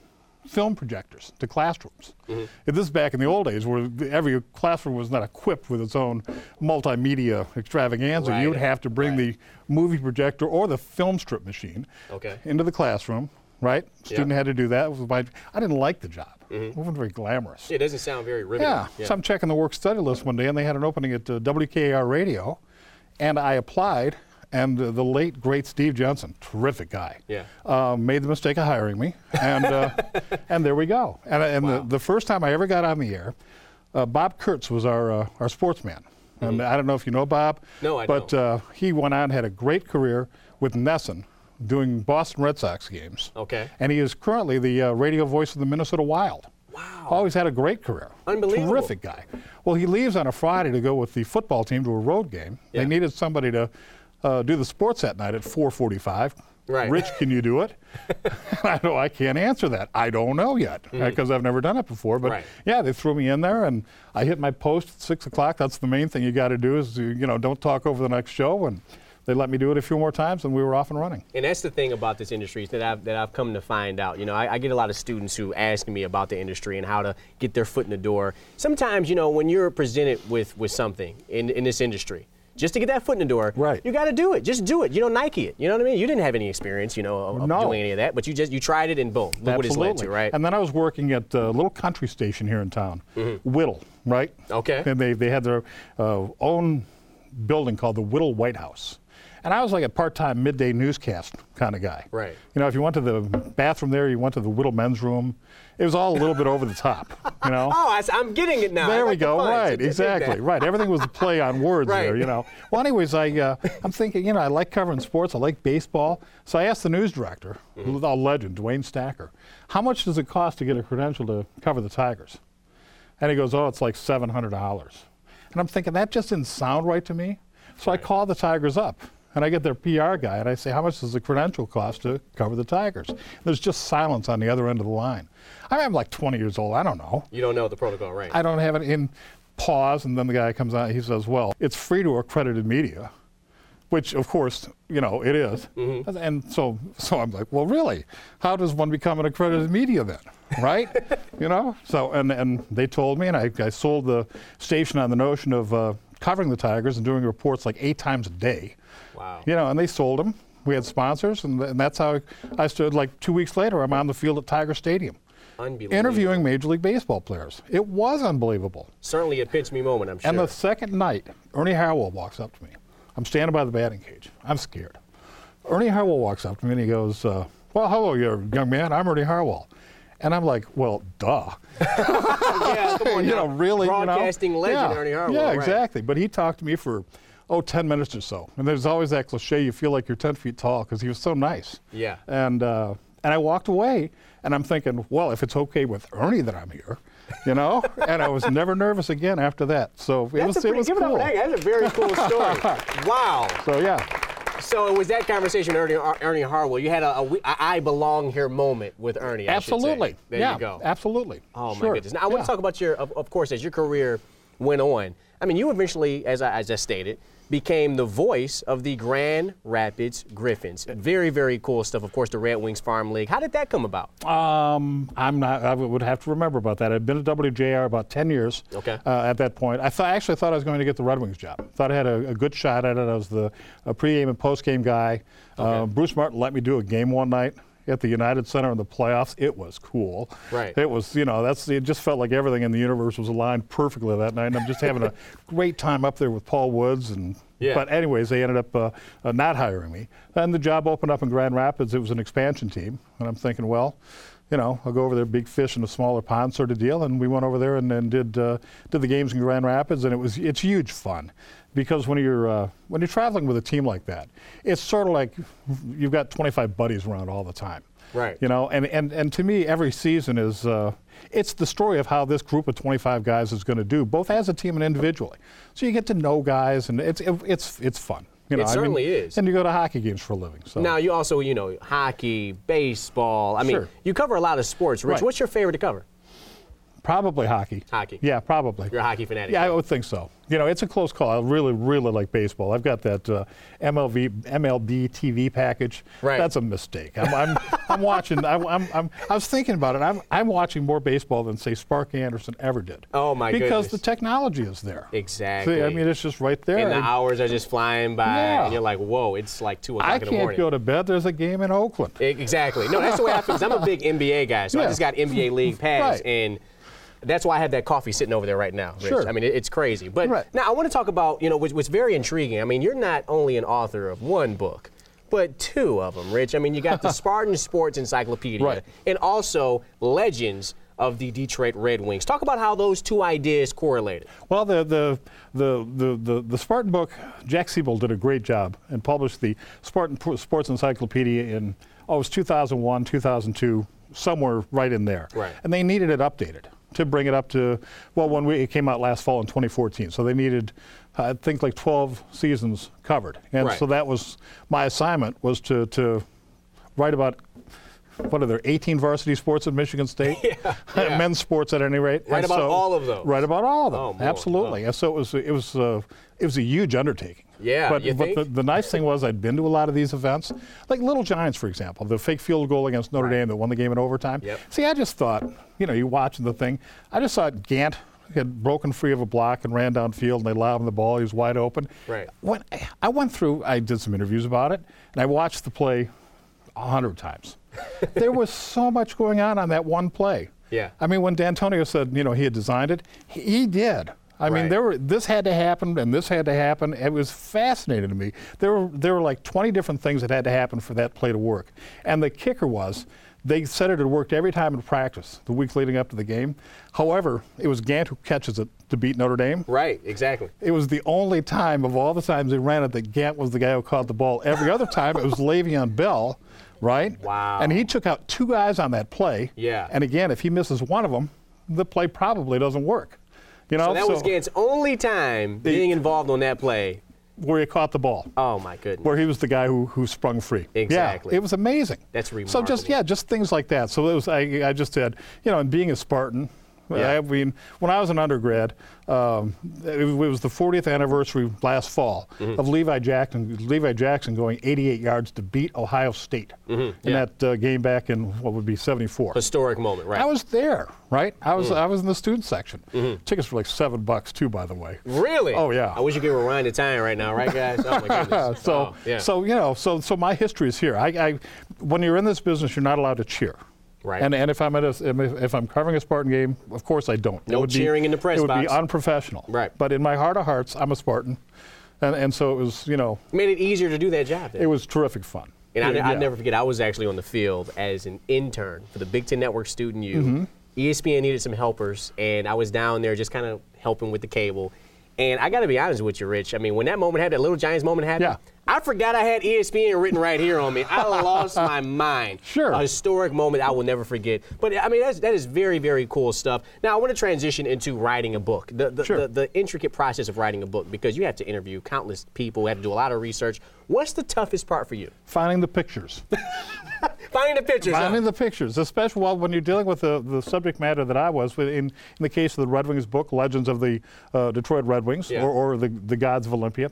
film projectors to classrooms. Mm-hmm. This is back in the old days where every classroom was not equipped with its own multimedia extravaganza. Right. You would have to bring the movie projector or the film strip machine into the classroom, right? Student had to do that. I didn't like the job. It wasn't very glamorous. It doesn't sound very riveting. Yeah. So I'm checking the work-study list one day, and they had an opening at WKAR Radio, and I applied. And the late, great Steve Johnson, terrific guy, made the mistake of hiring me, and and there we go. And the first time I ever got on the air, Bob Kurtz was our sportsman. And I don't know if you know Bob. No, I don't. But he went on and had a great career with Nesson, doing Boston Red Sox games. Okay. And he is currently the radio voice of the Minnesota Wild. Wow. Always had a great career. Unbelievable. Terrific guy. Well, he leaves on a Friday to go with the football team to a road game. Yeah. They needed somebody to do the sports that night at 4:45. Right. Rich, can you do it? I know I can't answer that. I don't know yet because I've never done it before. But yeah, they threw me in there, and I hit my post at 6 o'clock. That's the main thing you got to do is don't talk over the next show. And they let me do it a few more times, and we were off and running. And that's the thing about this industry that I've come to find out. I get a lot of students who ask me about the industry and how to get their foot in the door. Sometimes, when you're presented with something in this industry, just to get that foot in the door, you got to do it. Just do it. Nike it. You know what I mean? You didn't have any experience, of doing any of that, but you tried it and boom, look what it's led to, right? And then I was working at a little country station here in town, Whittle, right? Okay. And they had their own building called the Whittle White House. And I was like a part-time midday newscast kind of guy. Right. If you went to the bathroom there, you went to the Whittle men's room. It was all a little bit over the top, Oh, I'm getting it now. There we go. Right, exactly. Right. Everything was a play on words there, Well, anyways, I'm thinking, I like covering sports. I like baseball. So I asked the news director, who's a legend, Dwayne Stacker, how much does it cost to get a credential to cover the Tigers? And he goes, it's like $700. And I'm thinking, that just didn't sound right to me. So I call the Tigers up. And I get their PR guy, and I say, how much does the credential cost to cover the Tigers? And there's just silence on the other end of the line. I'm like 20 years old. I don't know. You don't know the protocol, right? I don't have it in pause, and then the guy comes out, he says, well, it's free to accredited media, which, of course, it is. And so I'm like, well, really? How does one become an accredited media then, right? So, and they told me, and I sold the station on the notion of covering the Tigers and doing reports like 8 times a day. Wow. And they sold them. We had sponsors, and that's how I stood. Like 2 weeks later, I'm on the field at Tiger Stadium. Unbelievable. Interviewing Major League Baseball players. It was unbelievable. Certainly a pinch me moment, I'm sure. And the second night, Ernie Harwell walks up to me. I'm standing by the batting cage. I'm scared. Ernie Harwell walks up to me, and he goes, well, hello, young man. I'm Ernie Harwell. And I'm like, well, duh. Yeah, come on really, broadcasting legend, Ernie Harwell. Yeah, exactly. But he talked to me for 10 minutes or so. And there's always that cliche, you feel like you're 10 feet tall, because he was so nice. Yeah. And I walked away, and I'm thinking, well, if it's okay with Ernie that I'm here, and I was never nervous again after that. So it was cool. That's a very cool story. Wow. So, yeah. So it was that conversation with Ernie Harwell. You had a I belong here moment with Ernie, Absolutely. I should say. There you go. Absolutely. Oh, my goodness. Now, I want to talk about of course, as your career went on, you eventually, as I stated, became the voice of the Grand Rapids Griffins. Very, very cool stuff. Of course, the Red Wings Farm League. How did that come about? I would have to remember about that. I'd been at WJR about 10 years at that point. I actually thought I was going to get the Red Wings job. Thought I had a good shot at it. I was the pregame and postgame guy. Bruce Martin let me do a game one night at the United Center in the playoffs. It was cool. Right. It was, it just felt like everything in the universe was aligned perfectly that night. And I'm just having a great time up there with Paul Woods and Yeah. But anyways, they ended up not hiring me. Then the job opened up in Grand Rapids. It was an expansion team. And I'm thinking, well, I'll go over there, big fish in a smaller pond sort of deal. And we went over there and did the games in Grand Rapids, and it's huge fun. Because when you're traveling with a team like that, it's sort of like you've got 25 buddies around all the time. Right. And to me, every season is it's the story of how this group of 25 guys is going to do, both as a team and individually. So you get to know guys, and it's fun. It certainly is. And you go to hockey games for a living. So. Now, you also, hockey, baseball. I mean, you cover a lot of sports. Rich, what's your favorite to cover? Probably hockey. Hockey. Yeah, probably. You're a hockey fanatic. Yeah, I would think so. It's a close call. I really, really like baseball. I've got that MLB TV package. Right. That's a mistake. I'm watching. I was thinking about it. I'm watching more baseball than say Sparky Anderson ever did. Oh my goodness. Because the technology is there. Exactly. See, I mean, it's just right there. And the hours are just flying by, and you're like, whoa, it's like 2 o'clock in the morning. I can't go to bed. There's a game in Oakland. Exactly. No, that's the way I feel. 'Cause I'm a big NBA guy, so I just got NBA League Pass, and that's why I have that coffee sitting over there right now, Rich. Sure. I mean, it's crazy. But now I want to talk about, what's very intriguing. I mean, you're not only an author of one book, but 2 of them, Rich. I mean, you got the Spartan Sports Encyclopedia and also Legends of the Detroit Red Wings. Talk about how those 2 ideas correlated. Well, the Spartan book, Jack Siebel did a great job and published the Spartan Sports Encyclopedia in, it was 2001, 2002, somewhere right in there. Right. And they needed it updated to bring it up to, it came out last fall in 2014. So they needed, I think, like 12 seasons covered. And so that was, my assignment was to write about, what are there, 18 varsity sports at Michigan State? Men's sports at any rate. Write about all of those. Write about all of them, Oh, absolutely. And so it was a huge undertaking. Yeah, but you think? the nice thing was I'd been to a lot of these events, like Little Giants, for example, the fake field goal against Notre Dame that won the game in overtime. Yep. See, I just thought, you watching the thing, I just thought Gant had broken free of a block and ran downfield, and they allowed him the ball. He was wide open. Right. When I went through, I did some interviews about it, and I watched the play 100 times. There was so much going on that one play. Yeah. I mean, when D'Antonio said, he had designed it, he did. I mean, this had to happen and this had to happen. It was fascinating to me. There were like 20 different things that had to happen for that play to work. And the kicker was, they said it had worked every time in practice, the week leading up to the game. However, it was Gant who catches it to beat Notre Dame. Right, exactly. It was the only time of all the times they ran it that Gant was the guy who caught the ball. Every other time it was Le'Veon Bell, right? Wow. And he took out 2 guys on that play. Yeah. And again, if he misses one of them, the play probably doesn't work. So that was Gant's only time being involved on that play. Where he caught the ball. Oh, my goodness. Where he was the guy who sprung free. Exactly. Yeah, it was amazing. That's remarkable. So just things like that. So it was, I just had, and being a Spartan, I mean, when I was an undergrad, it was the 40th anniversary last fall of Levi Jackson going 88 yards to beat Ohio State in that game back in what would be 74. Historic moment, right? I was there, right? I was in the student section. Tickets were like $7 too, by the way. Really? Oh yeah. I wish you could rewind the time right now, right, guys? Oh my goodness. So my history is here. I when you're in this business, you're not allowed to cheer. Right. And if I'm covering a Spartan game, of course I don't. No cheering in the press box. It would be unprofessional. Right. But in my heart of hearts, I'm a Spartan, and so it was, made it easier to do that job then. It was terrific fun. And I'll never forget, I was actually on the field as an intern for the Big Ten Network Student U. ESPN needed some helpers, and I was down there just kind of helping with the cable. And I got to be honest with you, Rich. I mean, when that Little Giants moment happened, I forgot I had ESPN written right here on me. I lost my mind. Sure. A historic moment I will never forget. But, I mean, that is very, very cool stuff. Now, I want to transition into writing a book, the intricate process of writing a book, because you have to interview countless people, you have to do a lot of research. What's the toughest part for you? Finding the pictures. Finding the pictures. Finding the pictures, especially when you're dealing with the subject matter that I was in the case of the Red Wings book, Legends of the Detroit Red Wings, or the Gods of Olympia.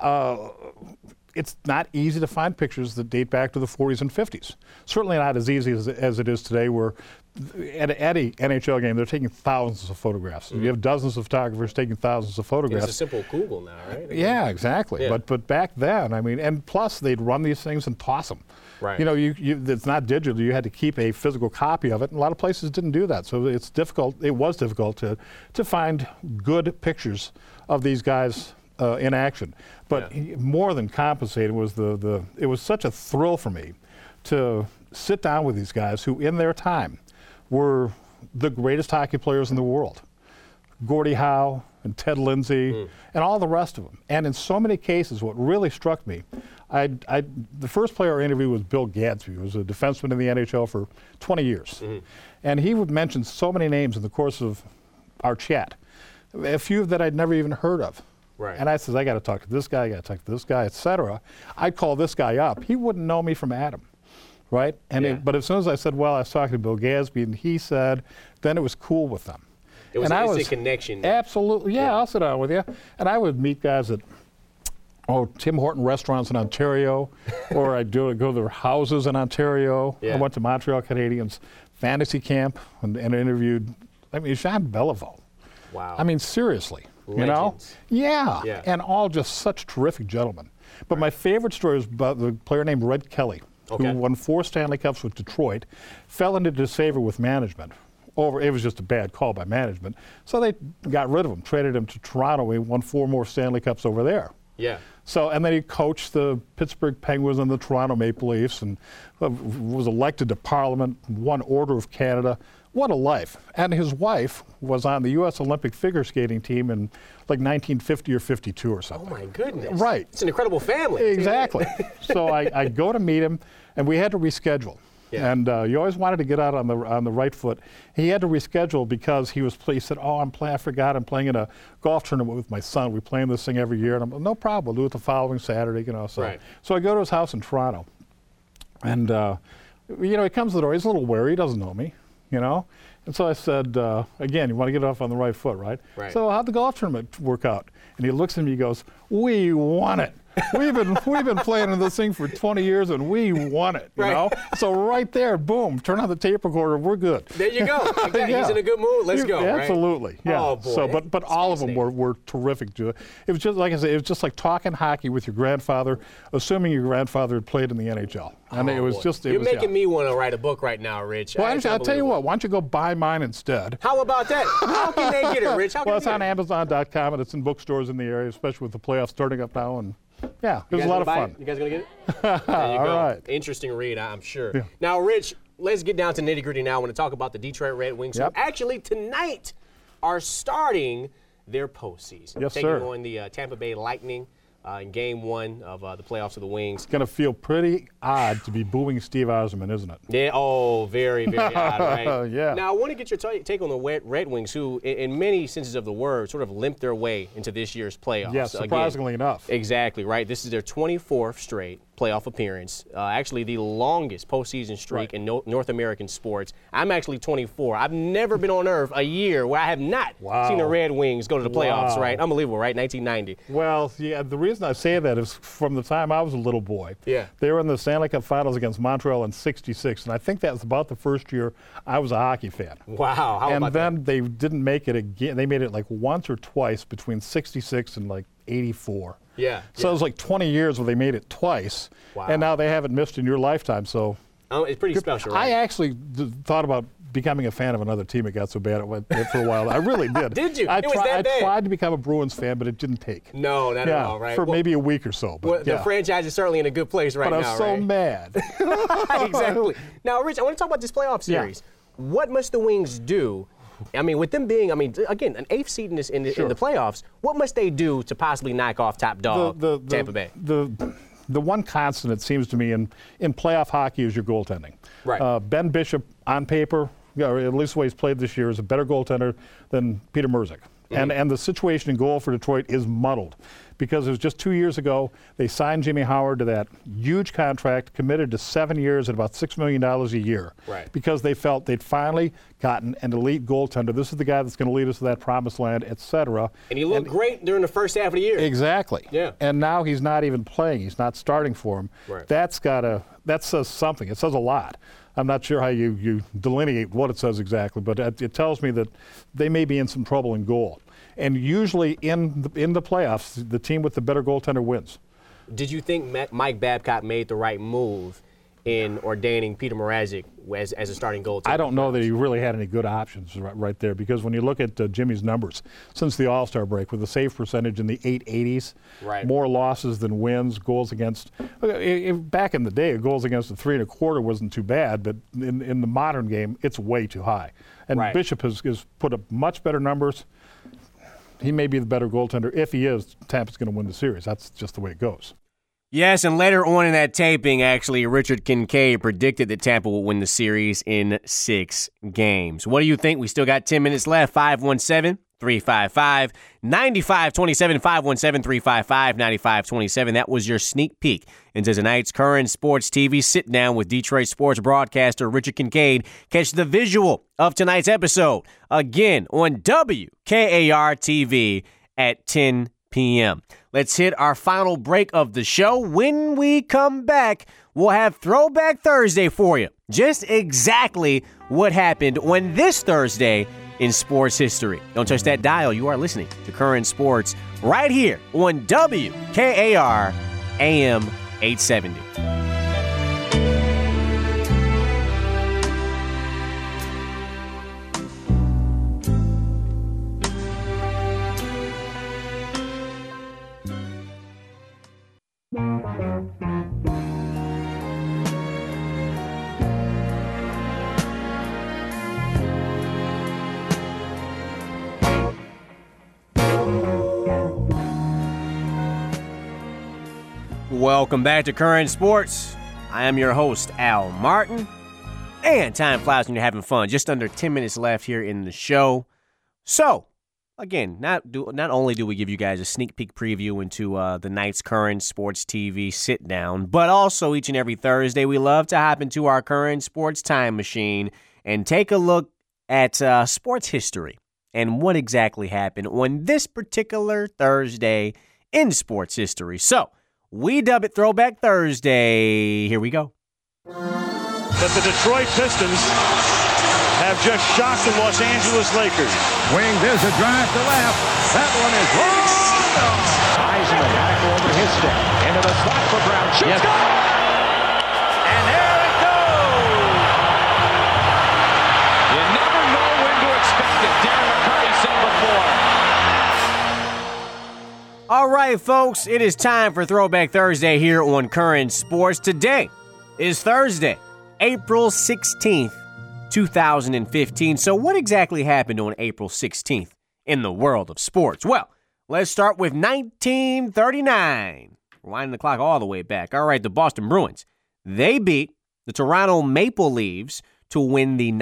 It's not easy to find pictures that date back to the 40s and 50s. Certainly not as easy as it is today, where at any NHL game, they're taking thousands of photographs. You have dozens of photographers taking thousands of photographs. It's a simple Google now, right? Yeah, exactly. Yeah. But back then, I mean, and plus they'd run these things and toss them. Right. It's not digital. You had to keep a physical copy of it, and a lot of places didn't do that. So it's difficult. It was difficult to find good pictures of these guys in action. But more than compensating was it was such a thrill for me to sit down with these guys who, in their time, were the greatest hockey players in the world. Gordie Howe and Ted Lindsay and all the rest of them. And in so many cases, what really struck me, the first player I interviewed was Bill Gadsby, who was a defenseman in the NHL for 20 years. And he would mention so many names in the course of our chat, a few that I'd never even heard of. Right. And I said, I got to talk to this guy, I got to talk to this guy, et cetera. I'd call this guy up. He wouldn't know me from Adam. Right? And but as soon as I said, well, I was talking to Bill Gadsby, and he said, then it was cool with them. It was an instant connection. Absolutely. Yeah, I'll sit down with you. And I would meet guys at Tim Horton restaurants in Ontario, or I'd go to their houses in Ontario. I went to Montreal Canadiens fantasy camp and interviewed, Jean Beliveau. Wow. I mean, seriously. Legends. You know? Yeah. And all just such terrific gentlemen. But my favorite story is about the player named Red Kelly, who won 4 Stanley Cups with Detroit, fell into disfavor with management. It was just a bad call by management. So they got rid of him, traded him to Toronto. He won 4 more Stanley Cups over there. Yeah. So, and then he coached the Pittsburgh Penguins and the Toronto Maple Leafs and was elected to Parliament, won Order of Canada. What a life. And his wife was on the U.S. Olympic figure skating team in like 1950 or 52 or something. Oh, my goodness. Right. It's an incredible family. Exactly. So I go to meet him, and we had to reschedule. Yeah. And you always wanted to get out on the right foot. He had to reschedule because he said, I forgot I'm playing in a golf tournament with my son. We play this thing every year. And I'm like, no problem. We'll do it the following Saturday, So I go to his house in Toronto. And, he comes to the door. He's a little wary. He doesn't know me, And so I said, again, you want to get off on the right foot, right? So how'd the golf tournament work out? And he looks at me, he goes, we won it. We've been playing in this thing for 20 years, and we won it, you know? So right there, boom, turn on the tape recorder, we're good. There you go. He's in a good mood, let's go, Absolutely, right? Yeah. Oh, boy. So, but all of them were terrific. It was just, like I said, it was just like talking hockey with your grandfather, assuming your grandfather had played in the NHL. And it was just... You're making me want to write a book right now, Rich. Well, I'll tell you what, why don't you go buy mine instead? How about that? How can they get it, Rich? Well, it's on Amazon.com, and it's in bookstores in the area, especially with the playoffs starting up now, and yeah, it was a lot of fun. You guys gonna get it? There you All go. right. Interesting read, I'm sure. Yeah. Now, Rich, let's get down to nitty-gritty now. I want to talk about the Detroit Red Wings, who actually tonight are starting their postseason. Yes, taking sir. on the Tampa Bay Lightning in Game 1 of the playoffs of the Wings. It's going to feel pretty odd to be booing Steve Yzerman, isn't it? Yeah. Oh, very, very odd, right? Yeah. Now, I want to get your take on the Red Wings, who, in many senses of the word, sort of limped their way into this year's playoffs. Yeah, surprisingly enough. Exactly, right? This is their 24th straight playoff appearance, actually the longest postseason streak in North American sports. I'm actually 24. I've never been on Earth a year where I have not seen the Red Wings go to the playoffs, right? Unbelievable, right? 1990. Well, yeah, the reason I say that is from the time I was a little boy. Yeah. They were in the Stanley Cup Finals against Montreal in '66, and I think that was about the first year I was a hockey fan. Wow, how about that? And then they didn't make it again. They made it like once or twice between '66 and like '84. Yeah. So it was like 20 years where they made it twice, and now they haven't missed in your lifetime. So it's pretty special, right? I actually thought about becoming a fan of another team. It got so bad it went for a while. I really did. Did you? I It was that bad? tried to become a Bruins fan, but it didn't take. No, not at all, right? For maybe a week or so. But the franchise is certainly in a good place right now, But I'm so mad. Exactly. Now, Rich, I want to talk about this playoff series. Yeah. What must the Wings do? I mean, with them being, again, an 8th seed in the playoffs, what must they do to possibly knock off top dog Tampa Bay? The one constant, it seems to me, in playoff hockey is your goaltending. Right. Ben Bishop, on paper, or at least the way he's played this year, is a better goaltender than Peter Mrazek. Mm-hmm. And the situation in goal for Detroit is muddled because it was just 2 years ago they signed Jimmy Howard to that huge contract, committed to 7 years at about $6 million a year. Right. Because they felt they'd finally gotten an elite goaltender. This is the guy that's going to lead us to that promised land, et cetera. And he looked great during the first half of the year. Exactly. Yeah. And now he's not even playing. He's not starting for him. Right. That says something. It says a lot. I'm not sure how you delineate what it says exactly, but it tells me that they may be in some trouble in goal. And usually in the playoffs, the team with the better goaltender wins. Did you think Mike Babcock made the right move in ordaining Peter Mrazek as a starting goaltender? I don't know that he really had any good options right there, because when you look at Jimmy's numbers since the All-Star break, with a save percentage in the 880s, right, more losses than wins, goals against. Back in the day, goals against the 3 1/4 wasn't too bad, but in the modern game, it's way too high. And right. Bishop has put up much better numbers. He may be the better goaltender. If he is, Tampa's going to win the series. That's just the way it goes. Yes, and later on in that taping, actually, Richard Kincaid predicted that Tampa will win the series in 6 games. What do you think? We still got 10 minutes left. 517-355-9527, 517-355-9527. That was your sneak peek into tonight's Current Sports TV sit-down with Detroit sports broadcaster Richard Kincaid. Catch the visual of tonight's episode again on WKAR-TV at 10 p.m. Let's hit our final break of the show. When we come back, we'll have Throwback Thursday for you. Just exactly what happened on this Thursday in sports history. Don't touch that dial. You are listening to Current Sports right here on WKAR AM 870. Welcome back to Current Sports. I am your host, Al Martin. And time flies when you're having fun. Just under 10 minutes left here in the show. So, again, not only do we give you guys a sneak peek preview into the night's Current Sports TV sit-down, but also each and every Thursday we love to hop into our Current Sports time machine and take a look at sports history and what exactly happened on this particular Thursday in sports history. So, we dub it Throwback Thursday. Here we go. That the Detroit Pistons have just shocked the Los Angeles Lakers. Wing, there's a drive to left. That one is wrong. Heisman got to go over his stick. Into the slot for Brown. Shoots. Yes. And there it goes. You never know when to expect it. Darren McCarty said before. All right, folks, it is time for Throwback Thursday here on Current Sports. Today is Thursday, April 16th, 2015. So what exactly happened on April 16th in the world of sports? Well, let's start with 1939. Winding the clock all the way back. All right, the Boston Bruins. They beat the Toronto Maple Leafs to win the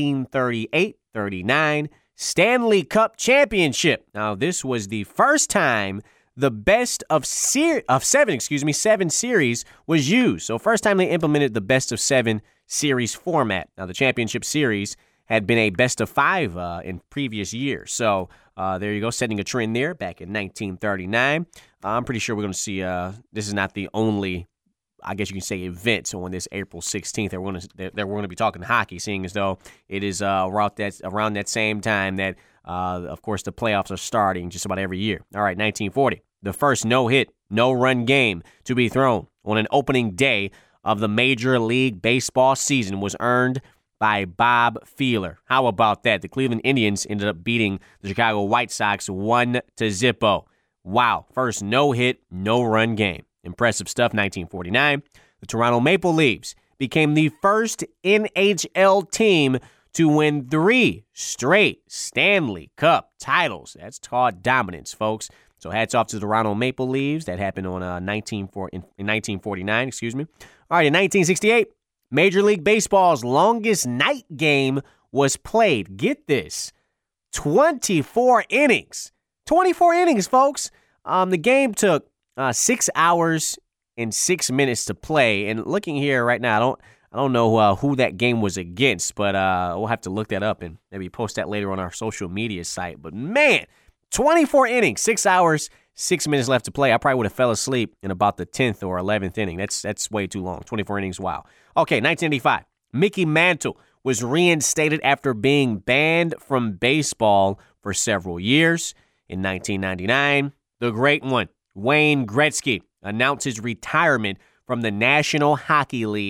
1938-39 Stanley Cup Championship. Now, this was the first time the best of seven series was used. So first time they implemented the best of 7 series format. Now the championship series had been a best of 5 in previous years. So there you go, setting a trend there back in 1939. I'm pretty sure we're going to see, this is not the only, I guess you can say, event on this April 16th that we're going to be talking hockey, seeing as though it is around that same time that, of course, the playoffs are starting just about every year. All right, 1940. The first no-hit, no-run game to be thrown on an opening day of the Major League Baseball season was earned by Bob Feeler. How about that? The Cleveland Indians ended up beating the Chicago White Sox 1-0. Wow, first no-hit, no-run game. Impressive stuff. 1949, the Toronto Maple Leafs became the first NHL team to win 3 straight Stanley Cup titles. That's called dominance, folks. So hats off to the Toronto Maple Leafs. That happened on in 1949. Excuse me. All right, in 1968, Major League Baseball's longest night game was played. Get this, 24 innings. 24 innings, folks. The game took 6 hours and 6 minutes to play. And looking here right now, I don't know who that game was against, but we'll have to look that up and maybe post that later on our social media site. But man, 24 innings, 6 hours, 6 minutes left to play. I probably would have fell asleep in about the 10th or 11th inning. That's way too long. 24 innings, wow. Okay, 1985. Mickey Mantle was reinstated after being banned from baseball for several years. In 1999, the great one, Wayne Gretzky, announced his retirement from the National Hockey League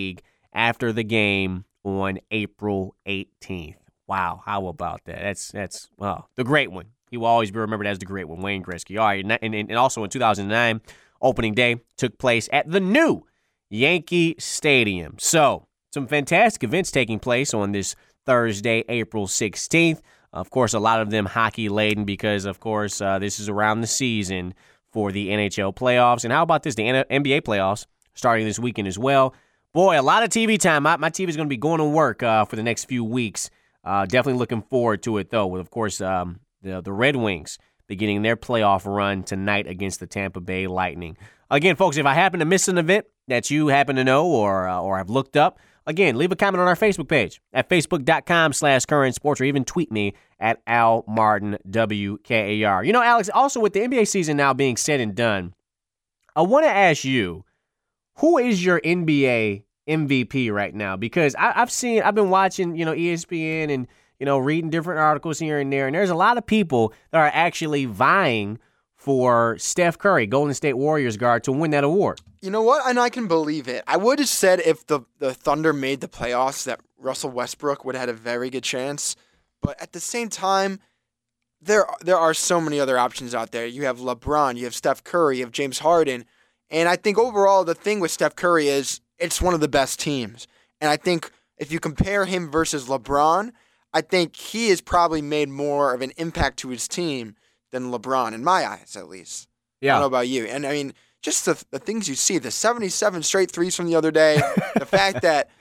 after the game on April 18th. Wow, how about that? That's the great one. He will always be remembered as the great one, Wayne Gretzky. All right, and also in 2009, opening day took place at the new Yankee Stadium. So, some fantastic events taking place on this Thursday, April 16th. Of course, a lot of them hockey-laden because, of course, this is around the season for the NHL playoffs. And how about this? The NBA playoffs starting this weekend as well. Boy, a lot of TV time. My TV is going to be going to work for the next few weeks. Definitely looking forward to it, though, with, of course, the Red Wings beginning their playoff run tonight against the Tampa Bay Lightning. Again, folks, if I happen to miss an event that you happen to know or have looked up, again, leave a comment on our Facebook page at facebook.com/currentsports or even tweet me at Al Martin WKAR. You know, Alex, also with the NBA season now being said and done, I want to ask you, who is your NBA MVP right now? Because I've been watching, ESPN and, reading different articles here and there, and there's a lot of people that are actually vying for Steph Curry, Golden State Warriors guard, to win that award. You know what? And I can believe it. I would have said if the Thunder made the playoffs that Russell Westbrook would have had a very good chance. But at the same time, there are so many other options out there. You have LeBron, you have Steph Curry, you have James Harden. And I think overall the thing with Steph Curry is it's one of the best teams. And I think if you compare him versus LeBron, I think he has probably made more of an impact to his team than LeBron, in my eyes, at least. Yeah. I don't know about you. And, I mean, just the things you see, the 77 straight threes from the other day, the fact that,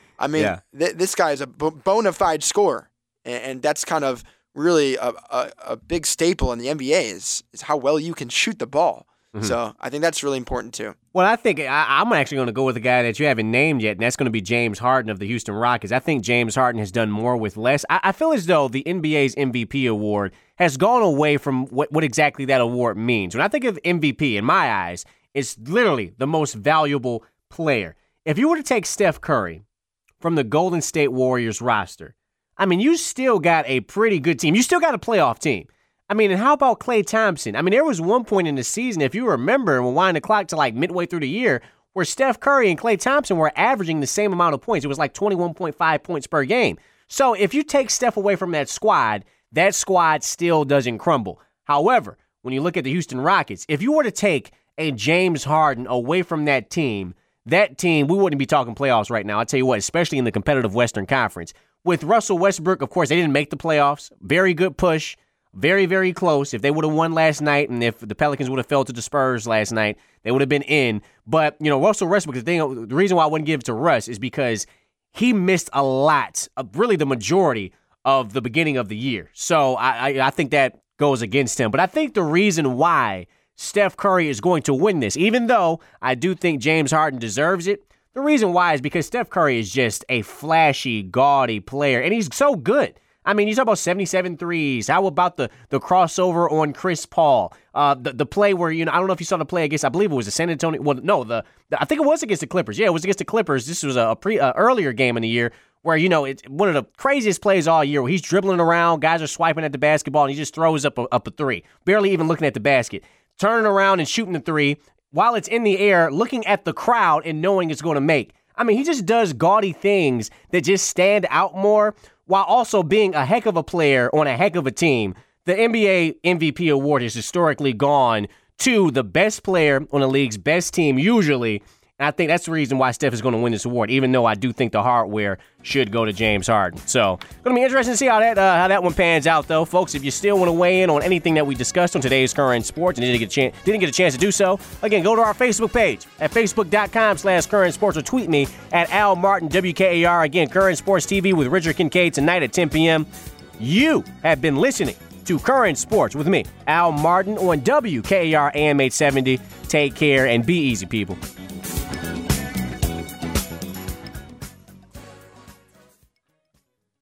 this guy is a bona fide scorer. And that's kind of really a big staple in the NBA is how well you can shoot the ball. Mm-hmm. So I think that's really important, too. Well, I think I'm actually going to go with a guy that you haven't named yet, and that's going to be James Harden of the Houston Rockets. I think James Harden has done more with less. I feel as though the NBA's MVP award has gone away from what exactly that award means. When I think of MVP, in my eyes, it's literally the most valuable player. If you were to take Steph Curry from the Golden State Warriors roster, I mean, you still got a pretty good team. You still got a playoff team. I mean, and how about Klay Thompson? I mean, there was one point in the season, if you remember, and we'll wind the clock to like midway through the year, where Steph Curry and Klay Thompson were averaging the same amount of points. It was like 21.5 points per game. So if you take Steph away from that squad still doesn't crumble. However, when you look at the Houston Rockets, if you were to take a James Harden away from that team, we wouldn't be talking playoffs right now. I'll tell you what, especially in the competitive Western Conference. With Russell Westbrook, of course, they didn't make the playoffs. Very good push. Very, very close. If they would have won last night and if the Pelicans would have fell to the Spurs last night, they would have been in. But, Russell Westbrook, the reason why I wouldn't give it to Russ is because he missed a lot, really the majority of the beginning of the year. So I think that goes against him. But I think the reason why Steph Curry is going to win this, even though I do think James Harden deserves it, the reason why is because Steph Curry is just a flashy, gaudy player, and he's so good. I mean, you talk about 77 threes. How about the crossover on Chris Paul? The play where, I don't know if you saw the play against, I believe it was the San Antonio. Well, no, I think it was against the Clippers. Yeah, it was against the Clippers. This was a earlier game in the year where, it's one of the craziest plays all year where he's dribbling around, guys are swiping at the basketball, and he just throws up a three, barely even looking at the basket, turning around and shooting the three while it's in the air, looking at the crowd and knowing it's going to make. I mean, he just does gaudy things that just stand out more, while also being a heck of a player on a heck of a team. The NBA MVP award has historically gone to the best player on the league's best team, usually. And I think that's the reason why Steph is going to win this award, even though I do think the hardware should go to James Harden. So, going to be interesting to see how that one pans out, though. Folks, if you still want to weigh in on anything that we discussed on today's Current Sports and didn't get a chance to do so, again, go to our Facebook page at facebook.com/Current Sports or tweet me at Al Martin WKAR. Again, Current Sports TV with Richard Kincaid tonight at 10 p.m. You have been listening to Current Sports with me, Al Martin, on WKAR AM 870. Take care and be easy, people.